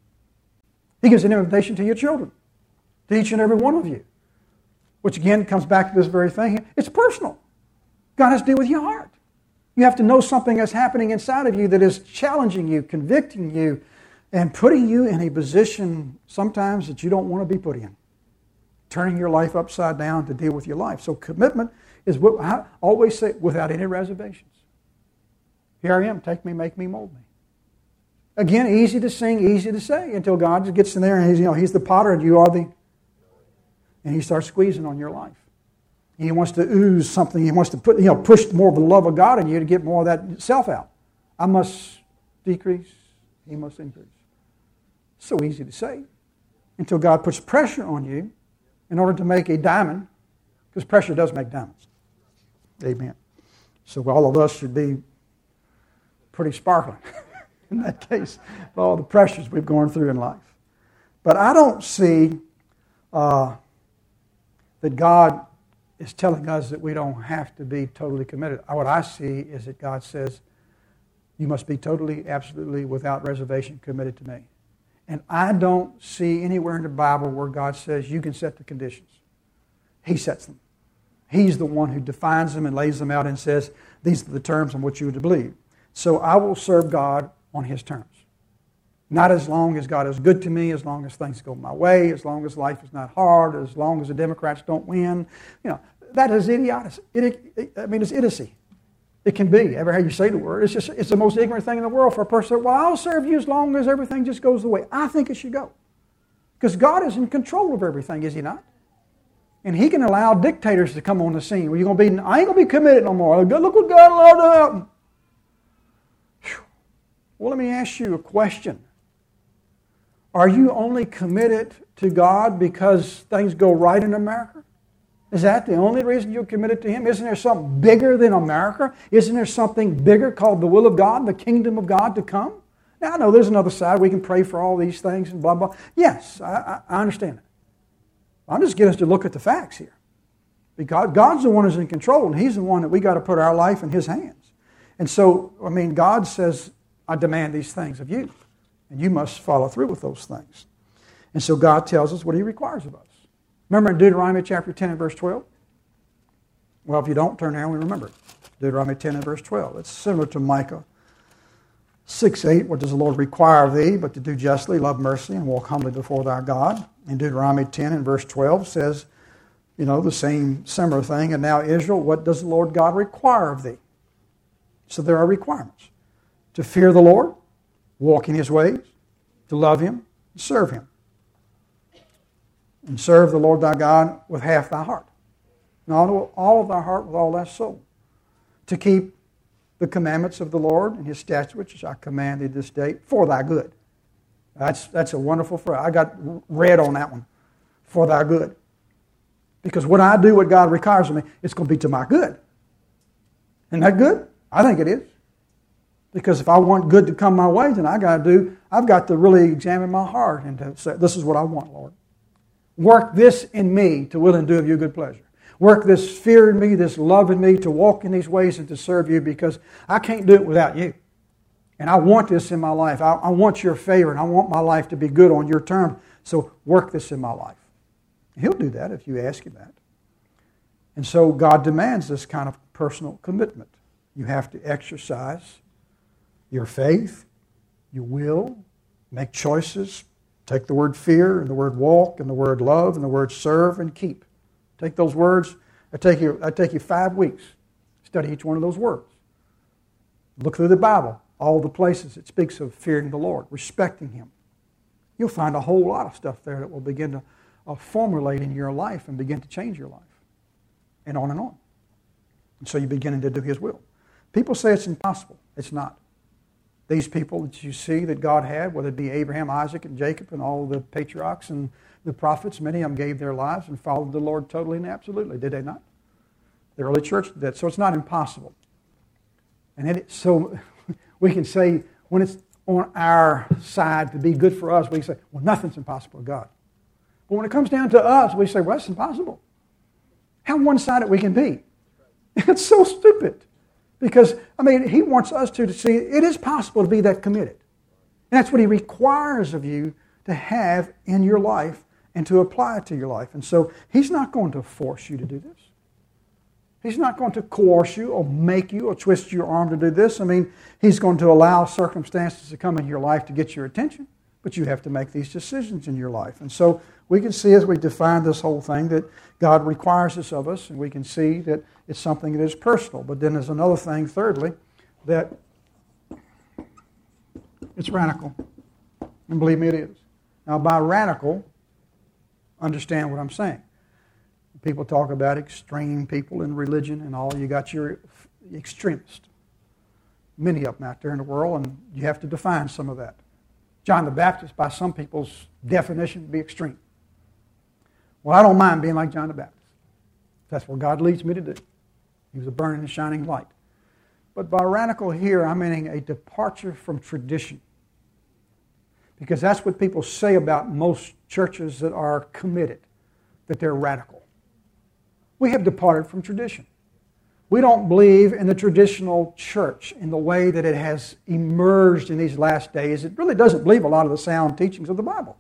He gives an invitation to your children, to each and every one of you. Which again comes back to this very thing. It's personal. God has to deal with your heart. You have to know something that's happening inside of you that is challenging you, convicting you, and putting you in a position sometimes that you don't want to be put in. Turning your life upside down to deal with your life. So commitment is what I always say, without any reservations. Here I am, take me, make me, mold me. Again, easy to sing, easy to say, until God just gets in there and he's the potter and you are the... And he starts squeezing on your life. He wants to ooze something. He wants to push more of the love of God in you to get more of that self out. I must decrease, he must increase. So easy to say, until God puts pressure on you in order to make a diamond, because pressure does make diamonds. Amen. So all of us should be pretty sparkling in that case, for all the pressures we've gone through in life. But I don't see that God is telling us that we don't have to be totally committed. What I see is that God says, you must be totally, absolutely, without reservation committed to me. And I don't see anywhere in the Bible where God says you can set the conditions. He sets them. He's the one who defines them and lays them out and says, these are the terms on which you are to believe. So I will serve God on His terms. Not as long as God is good to me, as long as things go my way, as long as life is not hard, as long as the Democrats don't win. That is idiocy. It's idiocy. It can be. Ever heard you say the word? It's the most ignorant thing in the world for a person to say, well, I'll serve you as long as everything just goes the way I think it should go. Because God is in control of everything, is He not? And He can allow dictators to come on the scene. I ain't going to be committed no more. Look what God allowed to happen. Well, let me ask you a question. Are you only committed to God because things go right in America? Is that the only reason you're committed to Him? Isn't there something bigger than America? Isn't there something bigger called the will of God, the kingdom of God to come? Now, I know there's another side. We can pray for all these things and blah, blah. Yes, I understand it. I'm just getting us to look at the facts here. Because God's the one who's in control, and He's the one that we got to put our life in His hands. And so, God says, I demand these things of you. And you must follow through with those things. And so God tells us what He requires of us. Remember in Deuteronomy chapter 10 and verse 12? Well, if you don't, turn there and remember it. Deuteronomy 10 and verse 12. It's similar to Micah 6:8. What does the Lord require of thee but to do justly, love mercy, and walk humbly before thy God? And Deuteronomy 10 and verse 12 says, the same similar thing. And now Israel, what does the Lord God require of thee? So there are requirements. To fear the Lord, walk in His ways, to love Him, and serve Him. And serve the Lord thy God with half thy heart. Not all of thy heart with all thy soul. To keep the commandments of the Lord and His statutes, which I command thee this day, for thy good. That's a wonderful phrase. I got red on that one. For thy good. Because when I do what God requires of me, it's going to be to my good. Isn't that good? I think it is. Because if I want good to come my way, then I've got to really examine my heart and to say, this is what I want, Lord. Work this in me to will and do of you good pleasure. Work this fear in me, this love in me to walk in these ways and to serve you, because I can't do it without you. And I want this in my life. I want your favor, and I want my life to be good on your terms. So work this in my life. He'll do that if you ask Him that. And so God demands this kind of personal commitment. You have to exercise your faith, your will, make choices. Take the word fear and the word walk and the word love and the word serve and keep. Take those words. It'll take you 5 weeks. Study each one of those words. Look through the Bible, all the places it speaks of fearing the Lord, respecting Him. You'll find a whole lot of stuff there that will begin to formulate in your life and begin to change your life. And on and on. And so you're beginning to do His will. People say it's impossible. It's not. These people that you see that God had, whether it be Abraham, Isaac, and Jacob, and all the patriarchs and the prophets, many of them gave their lives and followed the Lord totally and absolutely. Did they not? The early church did that. So it's not impossible. And so we can say, when it's on our side to be good for us, we say, well, nothing's impossible with God. But when it comes down to us, we say, well, it's impossible. How one-sided we can be. It's so stupid. Because, He wants us to see it is possible to be that committed. And that's what He requires of you to have in your life and to apply it to your life. And so He's not going to force you to do this. He's not going to coerce you or make you or twist your arm to do this. He's going to allow circumstances to come in your life to get your attention. But you have to make these decisions in your life. And so we can see as we define this whole thing that God requires this of us, and we can see that it's something that is personal. But then there's another thing, thirdly, that it's radical. And believe me, it is. Now, by radical, understand what I'm saying. People talk about extreme people in religion and all. You got your extremists. Many of them out there in the world, and you have to define some of that. John the Baptist, by some people's definition, would be extreme. Well, I don't mind being like John the Baptist. That's what God leads me to do. He was a burning and shining light. But by radical here, I'm meaning a departure from tradition. Because that's what people say about most churches that are committed, that they're radical. We have departed from tradition. We don't believe in the traditional church in the way that it has emerged in these last days. It really doesn't believe a lot of the sound teachings of the Bible.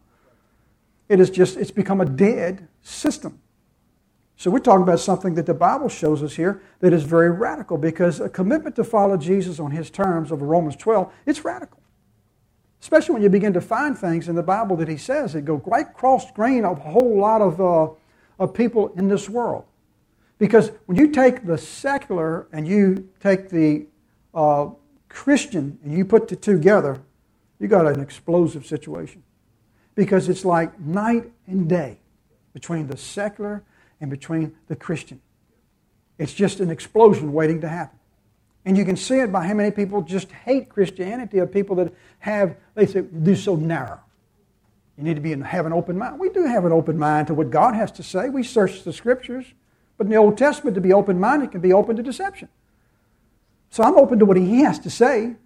It's become a dead system. So we're talking about something that the Bible shows us here that is very radical, because a commitment to follow Jesus on His terms of Romans 12, it's radical. Especially when you begin to find things in the Bible that He says that go right cross-grain of a whole lot of people in this world. Because when you take the secular and you take the Christian and you put the two together, you got an explosive situation. Because it's like night and day between the secular and between the Christian. It's just an explosion waiting to happen. And you can see it by how many people just hate Christianity, of people that they say, they're so narrow. You need to have an open mind. We do have an open mind to what God has to say. We search the Scriptures. But in the Old Testament, to be open-minded can be open to deception. So I'm open to what He has to say, and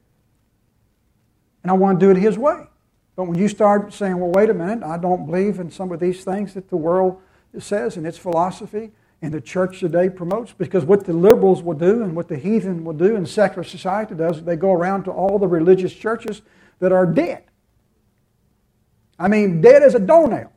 I want to do it His way. But when you start saying, well, wait a minute, I don't believe in some of these things that the world says and its philosophy and the church today promotes, because what the liberals will do and what the heathen will do and secular society does, they go around to all the religious churches that are dead. Dead as a doornail.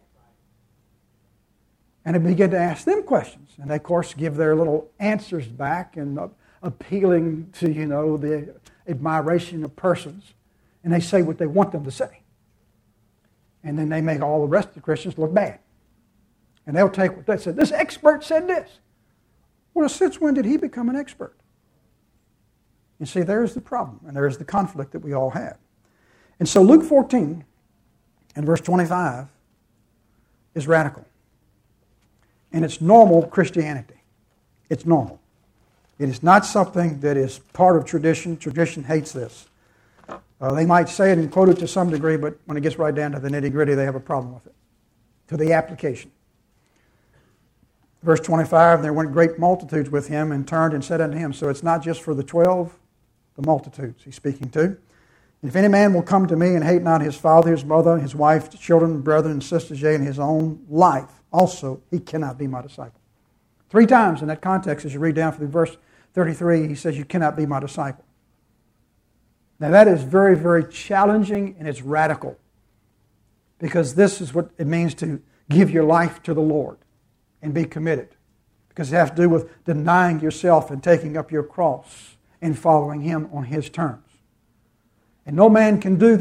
And they begin to ask them questions. And they, of course, give their little answers back and appealing to, the admiration of persons. And they say what they want them to say. And then they make all the rest of the Christians look bad. And they'll take what they said. This expert said this. Well, since when did he become an expert? You see, there's the problem. And there's the conflict that we all have. And so Luke 14 and verse 25 is radical. And it's normal Christianity. It's normal. It is not something that is part of tradition. Tradition hates this. They might say it and quote it to some degree, but when it gets right down to the nitty-gritty, they have a problem with it, to the application. Verse 25, there went great multitudes with Him and turned and said unto Him. So it's not just for the 12, the multitudes He's speaking to. If any man will come to me and hate not his father, his mother, his wife, his children, brethren, and sisters, yea, and his own life, also he cannot be my disciple. 3 times in that context, as you read down through verse 33, He says, you cannot be my disciple. Now that is very, very challenging, and it's radical. Because this is what it means to give your life to the Lord and be committed. Because it has to do with denying yourself and taking up your cross and following Him on His terms. And no man can do that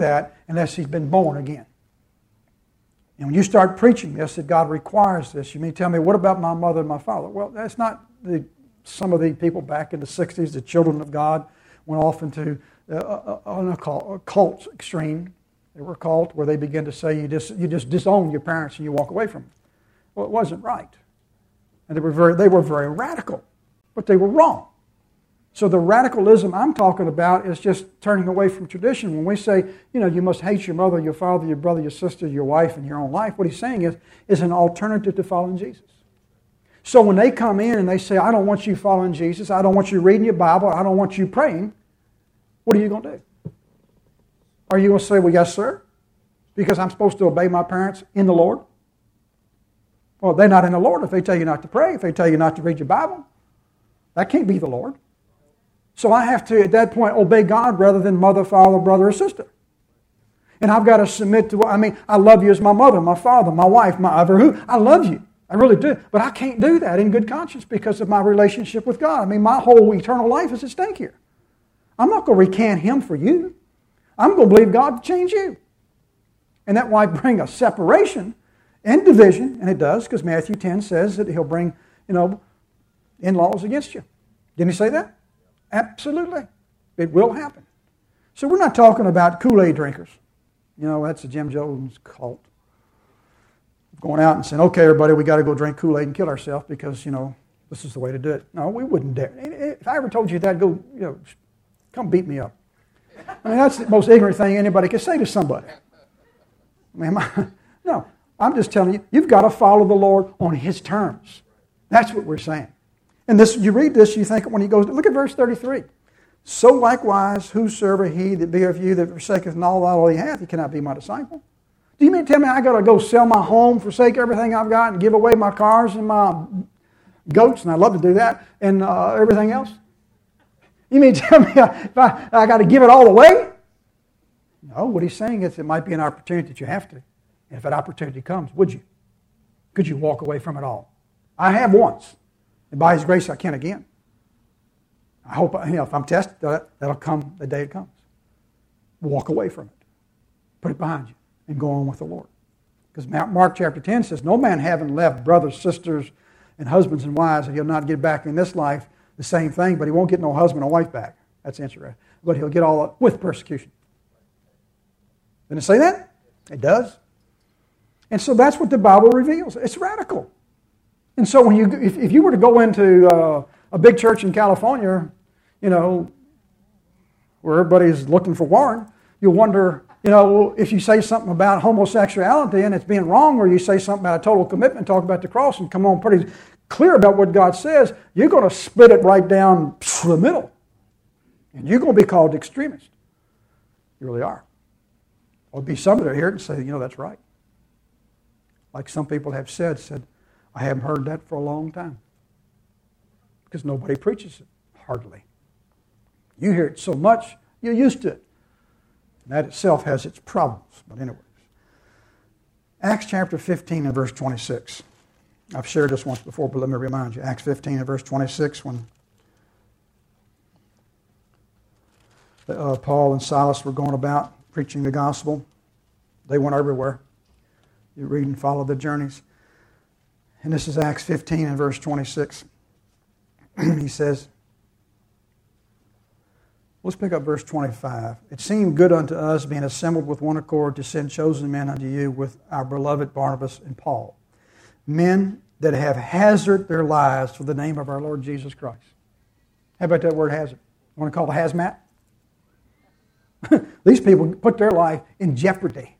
unless he's been born again. And when you start preaching this, that God requires this, you may tell me, what about my mother and my father? Well, that's not some of the people back in the 60s, the children of God, went off into a cult extreme. They were a cult where they began to say you just disown your parents and you walk away from them. Well, it wasn't right. And they were very radical, but they were wrong. So the radicalism I'm talking about is just turning away from tradition. When we say, you must hate your mother, your father, your brother, your sister, your wife, and your own life, what he's saying is an alternative to following Jesus. So when they come in and they say, I don't want you following Jesus, I don't want you reading your Bible, I don't want you praying, what are you going to do? Are you going to say, well, yes, sir, because I'm supposed to obey my parents in the Lord? Well, they're not in the Lord if they tell you not to pray, if they tell you not to read your Bible. That can't be the Lord. So I have to, at that point, obey God rather than mother, father, brother, or sister. And I've got to submit to I love you as my mother, my father, my wife, my who. I love you. I really do. But I can't do that in good conscience because of my relationship with God. My whole eternal life is at stake here. I'm not going to recant Him for you. I'm going to believe God to change you. And that might bring a separation and division, and it does, because Matthew 10 says that He'll bring, in-laws against you. Didn't He say that? Absolutely. It will happen. So we're not talking about Kool-Aid drinkers. That's a Jim Jones cult. Going out and saying, okay, everybody, we got to go drink Kool-Aid and kill ourselves because, this is the way to do it. No, we wouldn't dare. If I ever told you that, go, come beat me up. That's the most ignorant thing anybody can say to somebody. No, I'm just telling you, you've got to follow the Lord on His terms. That's what we're saying. And this, you read this, you think when he goes, look at verse 33. So likewise, whosoever he that be of you that forsaketh all he hath, he cannot be my disciple. Do you mean to tell me I got to go sell my home, forsake everything I've got, and give away my cars and my goats, and I'd love to do that, and everything else? You mean to tell me I got to give it all away? No, what he's saying is it might be an opportunity that you have to. And if that opportunity comes, would you? Could you walk away from it all? I have once. And by His grace, I can again. I hope, if I'm tested, that'll come the day it comes. Walk away from it. Put it behind you and go on with the Lord. Because Mark chapter 10 says, no man having left brothers, sisters, and husbands and wives, and he'll not get back in this life the same thing, but he won't get no husband or wife back. That's interesting. But he'll get all with persecution. Didn't it say that? It does. And so that's what the Bible reveals. It's radical. And so when if you were to go into a big church in California, where everybody's looking for Warren, you'll wonder, if you say something about homosexuality and it's being wrong, or you say something about a total commitment, talk about the cross, and come on pretty clear about what God says, you're going to split it right down the middle. And you're going to be called extremist. You really are. There'll be some that are here and say, that's right. Like some people have said, I haven't heard that for a long time. Because nobody preaches it, hardly. You hear it so much, you're used to it. And that itself has its problems. But anyways. Acts chapter 15 and verse 26. I've shared this once before, but let me remind you. Acts 15 and verse 26, when Paul and Silas were going about preaching the gospel. They went everywhere. You read and follow the journeys. And this is Acts 15 and verse 26. He says, let's pick up verse 25. It seemed good unto us, being assembled with one accord, to send chosen men unto you with our beloved Barnabas and Paul, men that have hazarded their lives for the name of our Lord Jesus Christ. How about that word hazard? You want to call it hazmat? These people put their life in jeopardy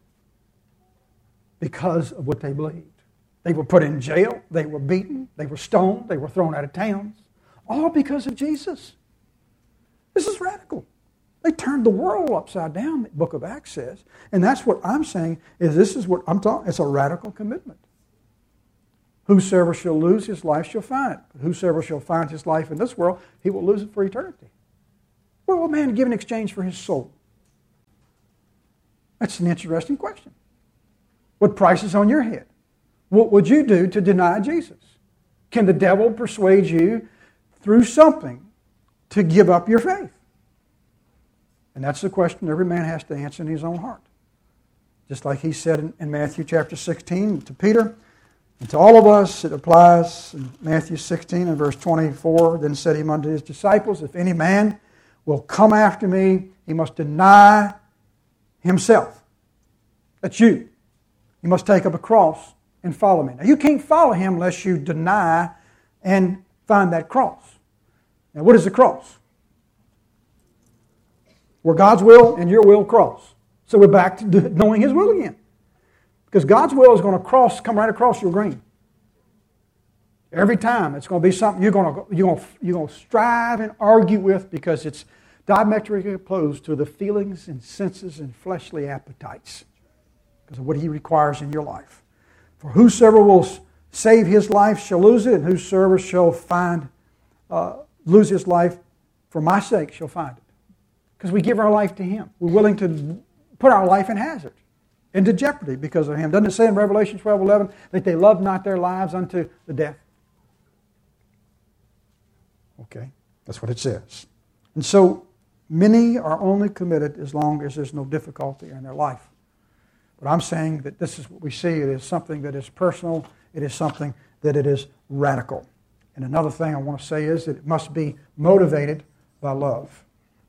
because of what they believed. They were put in jail, they were beaten, they were stoned, they were thrown out of towns, all because of Jesus. This is radical. They turned the world upside down, the book of Acts says. And that's what I'm saying, is this is what I'm talking, it's a radical commitment. Whosoever shall lose his life shall find it. But whosoever shall find his life in this world, he will lose it for eternity. What will a man give in exchange for his soul? That's an interesting question. What price is on your head? What would you do to deny Jesus? Can the devil persuade you through something to give up your faith? And that's the question every man has to answer in his own heart. Just like he said in Matthew chapter 16 to Peter, and to all of us it applies in Matthew 16 and verse 24. Then said he unto his disciples, if any man will come after me, he must deny himself. That's you. You must take up a cross and follow me. Now you can't follow him unless you deny and find that cross. Now what is the cross? Where God's will and your will cross. So we're back to knowing His will again. Because God's will is going to come right across your green. Every time it's going to be something you're going to strive and argue with because it's diametrically opposed to the feelings and senses and fleshly appetites because of what He requires in your life. For whosoever will save his life shall lose it, and whosoever shall lose his life for my sake shall find it. Because we give our life to Him. We're willing to put our life in hazard, into jeopardy because of Him. Doesn't it say in Revelation 12:11 that they love not their lives unto the death? Okay, that's what it says. And so many are only committed as long as there's no difficulty in their life. But I'm saying that this is what we see. It is something that is personal. It is something that it is radical. And another thing I want to say is that it must be motivated by love.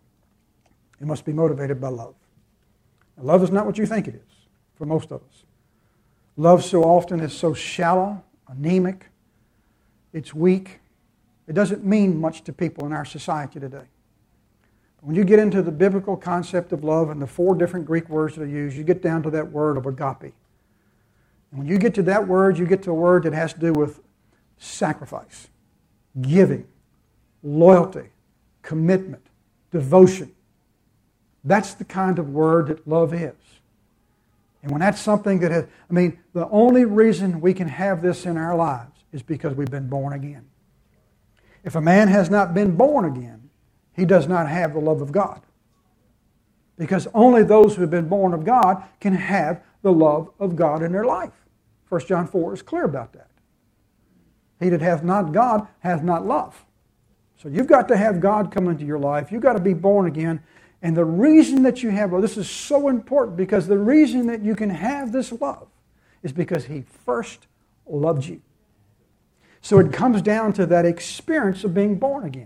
It must be motivated by love. Now, love is not what you think it is for most of us. Love so often is so shallow, anemic, it's weak. It doesn't mean much to people in our society today. But when you get into the biblical concept of love and the 4 different Greek words that are used, you get down to that word of agape. And when you get to that word, you get to a word that has to do with sacrifice, giving, loyalty, commitment, devotion. That's the kind of word that love is. And when that's something that has, the only reason we can have this in our lives is because we've been born again. If a man has not been born again, he does not have the love of God. Because only those who have been born of God can have the love of God in their life. 1 John 4 is clear about that. He that hath not God hath not love. So you've got to have God come into your life. You've got to be born again. And the reason that you have love, this is so important because the reason that you can have this love is because He first loved you. So it comes down to that experience of being born again.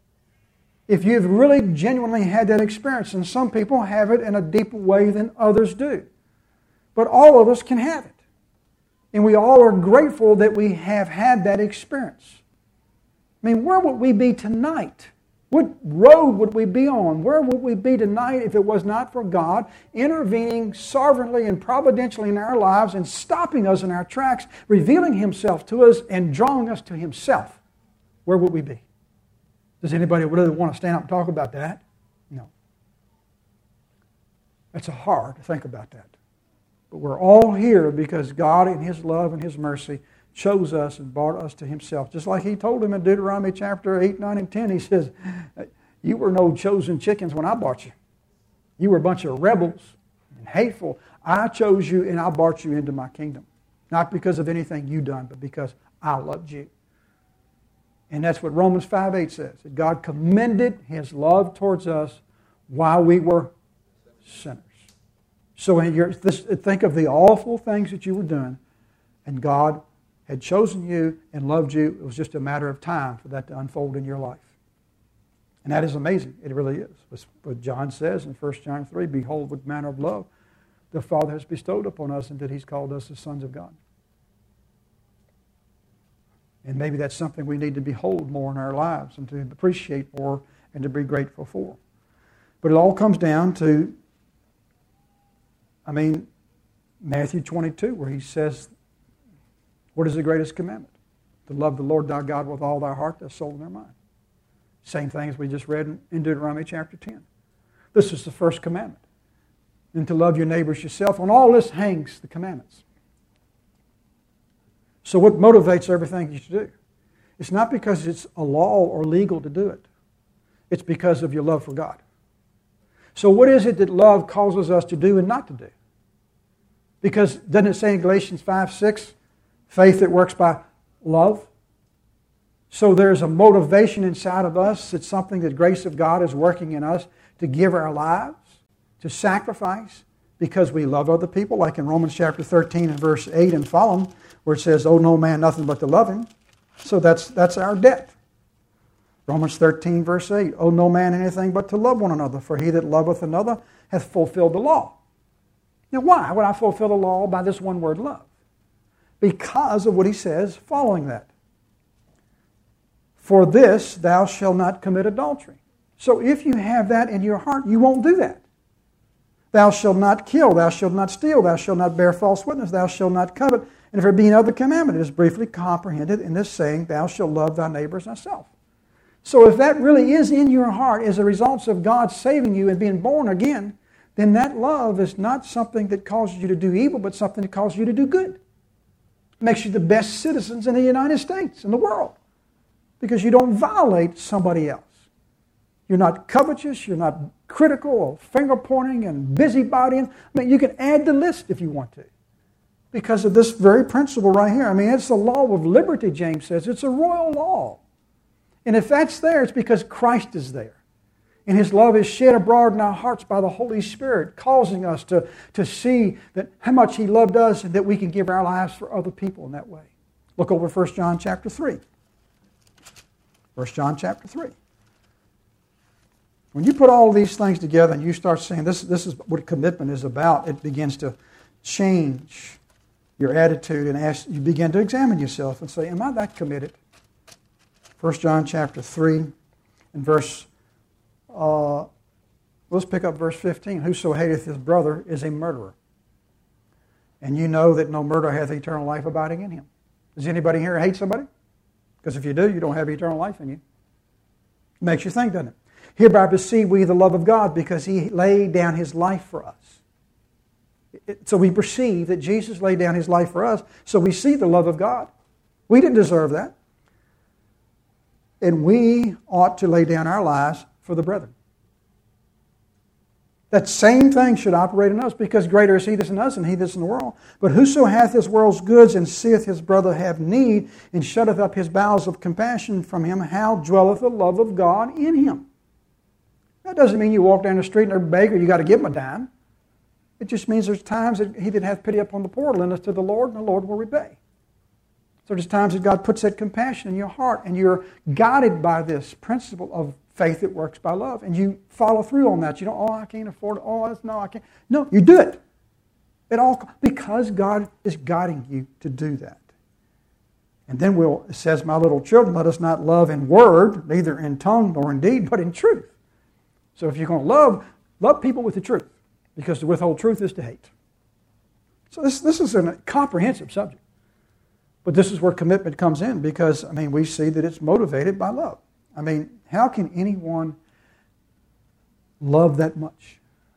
If you've really genuinely had that experience, and some people have it in a deeper way than others do, but all of us can have it. And we all are grateful that we have had that experience. Where would we be tonight? What road would we be on? Where would we be tonight if it was not for God intervening sovereignly and providentially in our lives and stopping us in our tracks, revealing Himself to us and drawing us to Himself? Where would we be? Does anybody really want to stand up and talk about that? No. It's hard to think about that. But we're all here because God in His love and His mercy chose us and brought us to Himself. Just like He told him in Deuteronomy chapter 8, 9, and 10. He says, you were no chosen chickens when I bought you. You were a bunch of rebels and hateful. I chose you and I brought you into my kingdom. Not because of anything you done, but because I loved you. And that's what Romans 5:8 says. That God commended His love towards us while we were sinners. So think of the awful things that you were doing, and God had chosen you and loved you. It was just a matter of time for that to unfold in your life. And that is amazing. It really is. That's what John says in 1 John 3, behold what manner of love the Father has bestowed upon us, and that He's called us the sons of God. And maybe that's something we need to behold more in our lives and to appreciate more and to be grateful for. But it all comes down to, Matthew 22, where He says, what is the greatest commandment? To love the Lord thy God with all thy heart, thy soul, and thy mind. Same thing as we just read in Deuteronomy chapter 10. This is the first commandment. And to love your neighbors yourself. On all this hangs the commandments. So what motivates everything you do? It's not because it's a law or legal to do it. It's because of your love for God. So what is it that love causes us to do and not to do? Because doesn't it say in Galatians 5:6, faith that works by love? So there's a motivation inside of us. It's something that the grace of God is working in us to give our lives, to sacrifice, because we love other people, like in Romans chapter 13 and verse 8 and following, where it says, "Owe no man nothing but to love him." So that's our debt. Romans 13 verse 8, "Owe no man anything but to love one another, for he that loveth another hath fulfilled the law." Now why would I fulfill the law by this one word, love? Because of what he says following that. "For this thou shalt not commit adultery." So if you have that in your heart, you won't do that. "Thou shalt not kill, thou shalt not steal, thou shalt not bear false witness, thou shalt not covet." And if there be another commandment, it is briefly comprehended in this saying, "Thou shalt love thy neighbor as thyself." So if that really is in your heart as a result of God saving you and being born again, then that love is not something that causes you to do evil, but something that causes you to do good. It makes you the best citizens in the United States, in the world, because you don't violate somebody else. You're not covetous, you're not critical or finger-pointing and busybodying. I mean, you can add the list if you want to, because of this very principle right here. I mean, it's the law of liberty, James says. It's a royal law. And if that's there, it's because Christ is there. And His love is shed abroad in our hearts by the Holy Spirit, causing us to see that how much He loved us and that we can give our lives for other people in that way. Look over 1 John chapter 3. 1 John chapter 3. When you put all these things together and you start saying this is what commitment is about, it begins to change your attitude and you begin to examine yourself and say, am I that committed? 1 John chapter 3 and verse, let's pick up verse 15. "Whoso hateth his brother is a murderer. And you know that no murderer hath eternal life abiding in him." Does anybody here hate somebody? Because if you do, you don't have eternal life in you. It makes you think, doesn't it? "Hereby perceive we the love of God, because He laid down His life for us." So we perceive that Jesus laid down His life for us, so we see the love of God. We didn't deserve that. And we ought to lay down our lives for the brethren. That same thing should operate in us, because greater is He that's in us than he that's in the world. "But whoso hath this world's goods, and seeth his brother have need, and shutteth up his bowels of compassion from him, how dwelleth the love of God in him?" That doesn't mean you walk down the street and there's a beggar, you got to give him a dime. It just means there's times that he that hath pity upon the poor lendeth to the Lord, and the Lord will repay. So there's times that God puts that compassion in your heart, and you're guided by this principle of faith that works by love, and you follow through on that. You don't, I can't afford it. No, I can't. No, you do it. Because God is guiding you to do that. And then it says, "My little children, let us not love in word, neither in tongue nor in deed, but in truth." So if you're going to love people with the truth, because to withhold truth is to hate. So this is a comprehensive subject. But this is where commitment comes in, because, we see that it's motivated by love. How can anyone love that much?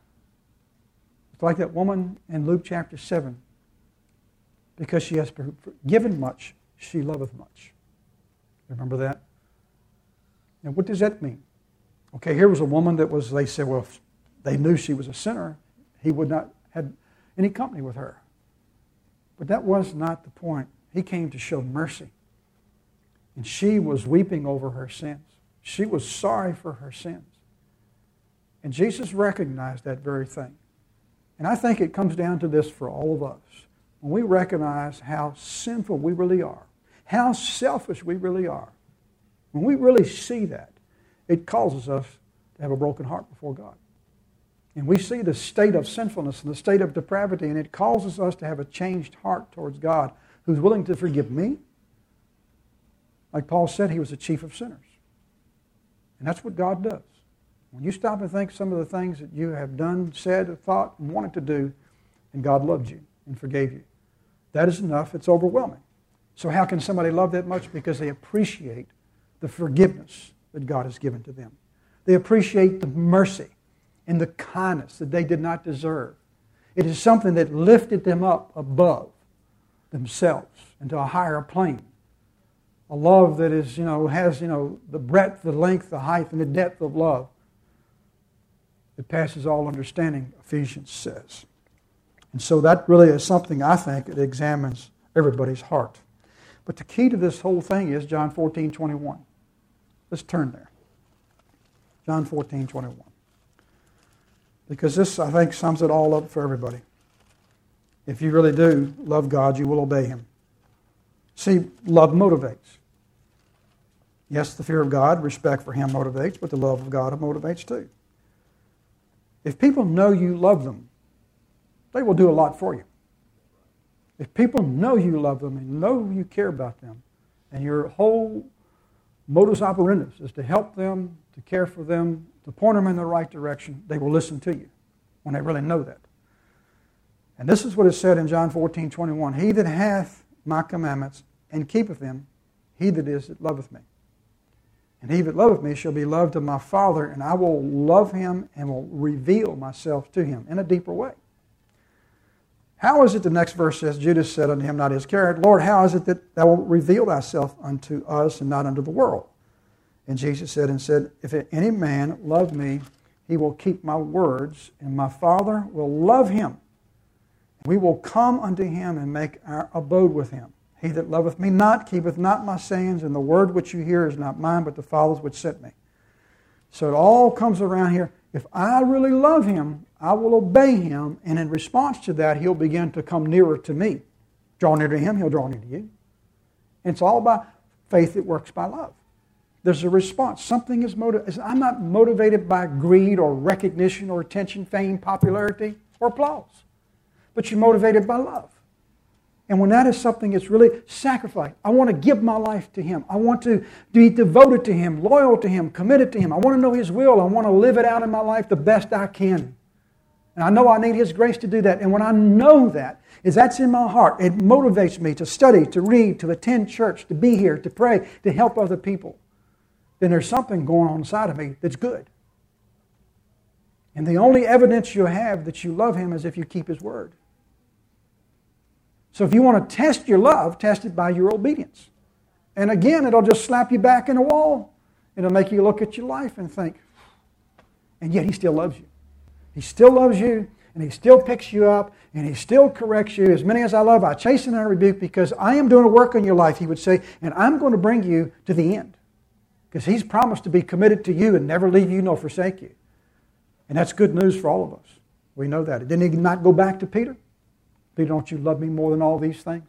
It's like that woman in Luke chapter 7. Because she has given much, she loveth much. Remember that? Now, what does that mean? Okay, here was a woman that they said, well, if they knew she was a sinner, He would not have any company with her. But that was not the point. He came to show mercy. And she was weeping over her sins. She was sorry for her sins. And Jesus recognized that very thing. And I think it comes down to this for all of us. When we recognize how sinful we really are, how selfish we really are, when we really see that, it causes us to have a broken heart before God. And we see the state of sinfulness and the state of depravity, and it causes us to have a changed heart towards God, who's willing to forgive me. Like Paul said, he was the chief of sinners. And that's what God does. When you stop and think some of the things that you have done, said, thought, and wanted to do, and God loved you and forgave you, that is enough. It's overwhelming. So how can somebody love that much? Because they appreciate the forgiveness that God has given to them. They appreciate the mercy and the kindness that they did not deserve. It is something that lifted them up above themselves into a higher plane. A love that is, has, the breadth, the length, the height, and the depth of love. It passes all understanding, Ephesians says. And so that really is something, I think, that examines everybody's heart. But the key to this whole thing is John 14:21. Let's turn there. John 14:21. Because this, I think, sums it all up for everybody. If you really do love God, you will obey Him. See, love motivates. Yes, the fear of God, respect for Him motivates, but the love of God motivates too. If people know you love them, they will do a lot for you. If people know you love them and know you care about them, and your whole modus operandi is to help them, to care for them, to point them in the right direction, they will listen to you when they really know that. And this is what is said in John 14:21. He that hath my commandments and keepeth them, he that is that loveth me. And he that loveth me shall be loved of my Father, and I will love him and will reveal myself to him in a deeper way. How is it, the next verse says, Judas said unto him, not Iscariot, Lord, how is it that thou wilt reveal thyself unto us and not unto the world? And Jesus said, if any man love me, he will keep my words, and my Father will love him. We will come unto him and make our abode with him. He that loveth me not keepeth not my sayings, and the word which you hear is not mine, but the Father's which sent me. So it all comes around here. If I really love him, I will obey him, and in response to that, he'll begin to come nearer to me. Draw near to him, he'll draw near to you. And it's all by faith that works by love. There's a response. Something is motivated. I'm not motivated by greed or recognition or attention, fame, popularity, or applause. But you're motivated by love. And when that is something that's really sacrificed, I want to give my life to him. I want to be devoted to him, loyal to him, committed to him. I want to know his will. I want to live it out in my life the best I can. And I know I need his grace to do that. And when I know that, that's in my heart, it motivates me to study, to read, to attend church, to be here, to pray, to help other people. Then there's something going on inside of me that's good. And the only evidence you have that you love him is if you keep his word. So if you want to test your love, test it by your obedience. And again, it'll just slap you back in the wall. It'll make you look at your life and think, and yet he still loves you. He still loves you, and he still picks you up, and he still corrects you. As many as I love, I chasten and I rebuke, because I am doing a work in your life, he would say, and I'm going to bring you to the end. Because he's promised to be committed to you and never leave you nor forsake you. And that's good news for all of us. We know that. Didn't he not go back to Peter? Peter, don't you love me more than all these things?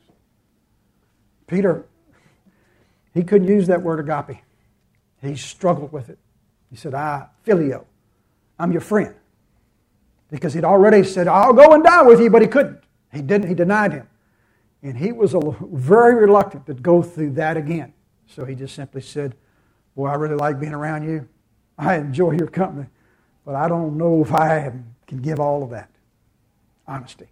Peter, he couldn't use that word agape. He struggled with it. He said, phileo, I'm your friend. Because he'd already said, I'll go and die with you, but he couldn't. He didn't. He denied him. And he was very reluctant to go through that again. So he just simply said, boy, I really like being around you. I enjoy your company. But I don't know if I can give all of that. Honesty.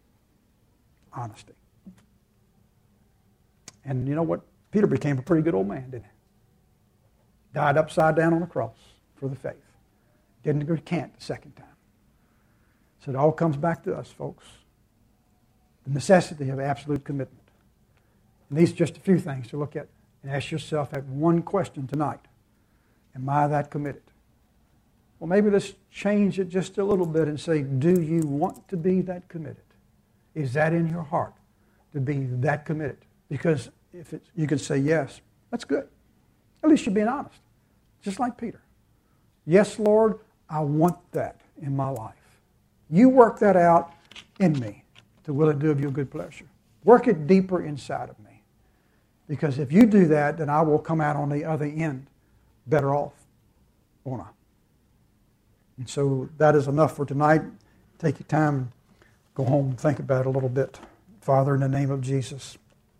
And you know what? Peter became a pretty good old man, didn't he? Died upside down on the cross for the faith. Didn't recant the second time. So it all comes back to us, folks. The necessity of absolute commitment. And these are just a few things to look at and ask yourself that one question tonight. Am I that committed? Well, maybe let's change it just a little bit and say, do you want to be that committed? Is that in your heart to be that committed? Because if you can say yes, that's good. At least you're being honest. Just like Peter. Yes, Lord, I want that in my life. You work that out in me to will and do of your good pleasure. Work it deeper inside of me. Because if you do that, then I will come out on the other end better off, won't I? And so that is enough for tonight. Take your time. Go home and think about it a little bit. Father, in the name of Jesus,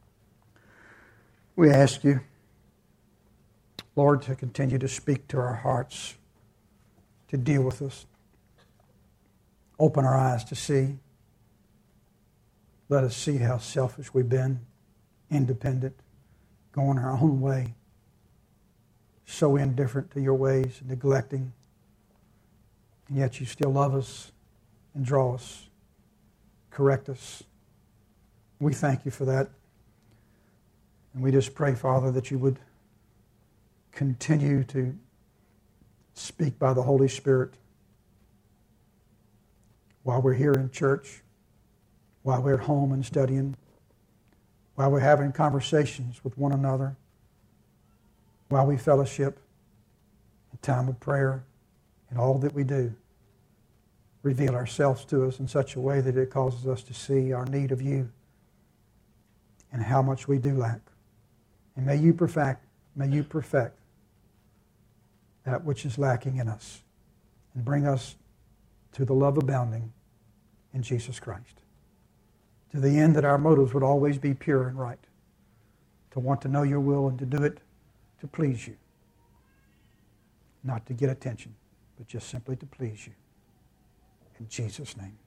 we ask you, Lord, to continue to speak to our hearts, to deal with us. Open our eyes to see. Let us see how selfish we've been, independent, going our own way, so indifferent to your ways, neglecting, and yet you still love us and draw us. Correct us. We thank you for that. And we just pray, Father, that you would continue to speak by the Holy Spirit while we're here in church, while we're at home and studying, while we're having conversations with one another, while we fellowship, in time of prayer, in all that we do. Reveal ourselves to us in such a way that it causes us to see our need of you and how much we do lack. And may you perfect that which is lacking in us and bring us to the love abounding in Jesus Christ. To the end that our motives would always be pure and right. To want to know your will and to do it to please you. Not to get attention, but just simply to please you. In Jesus' name.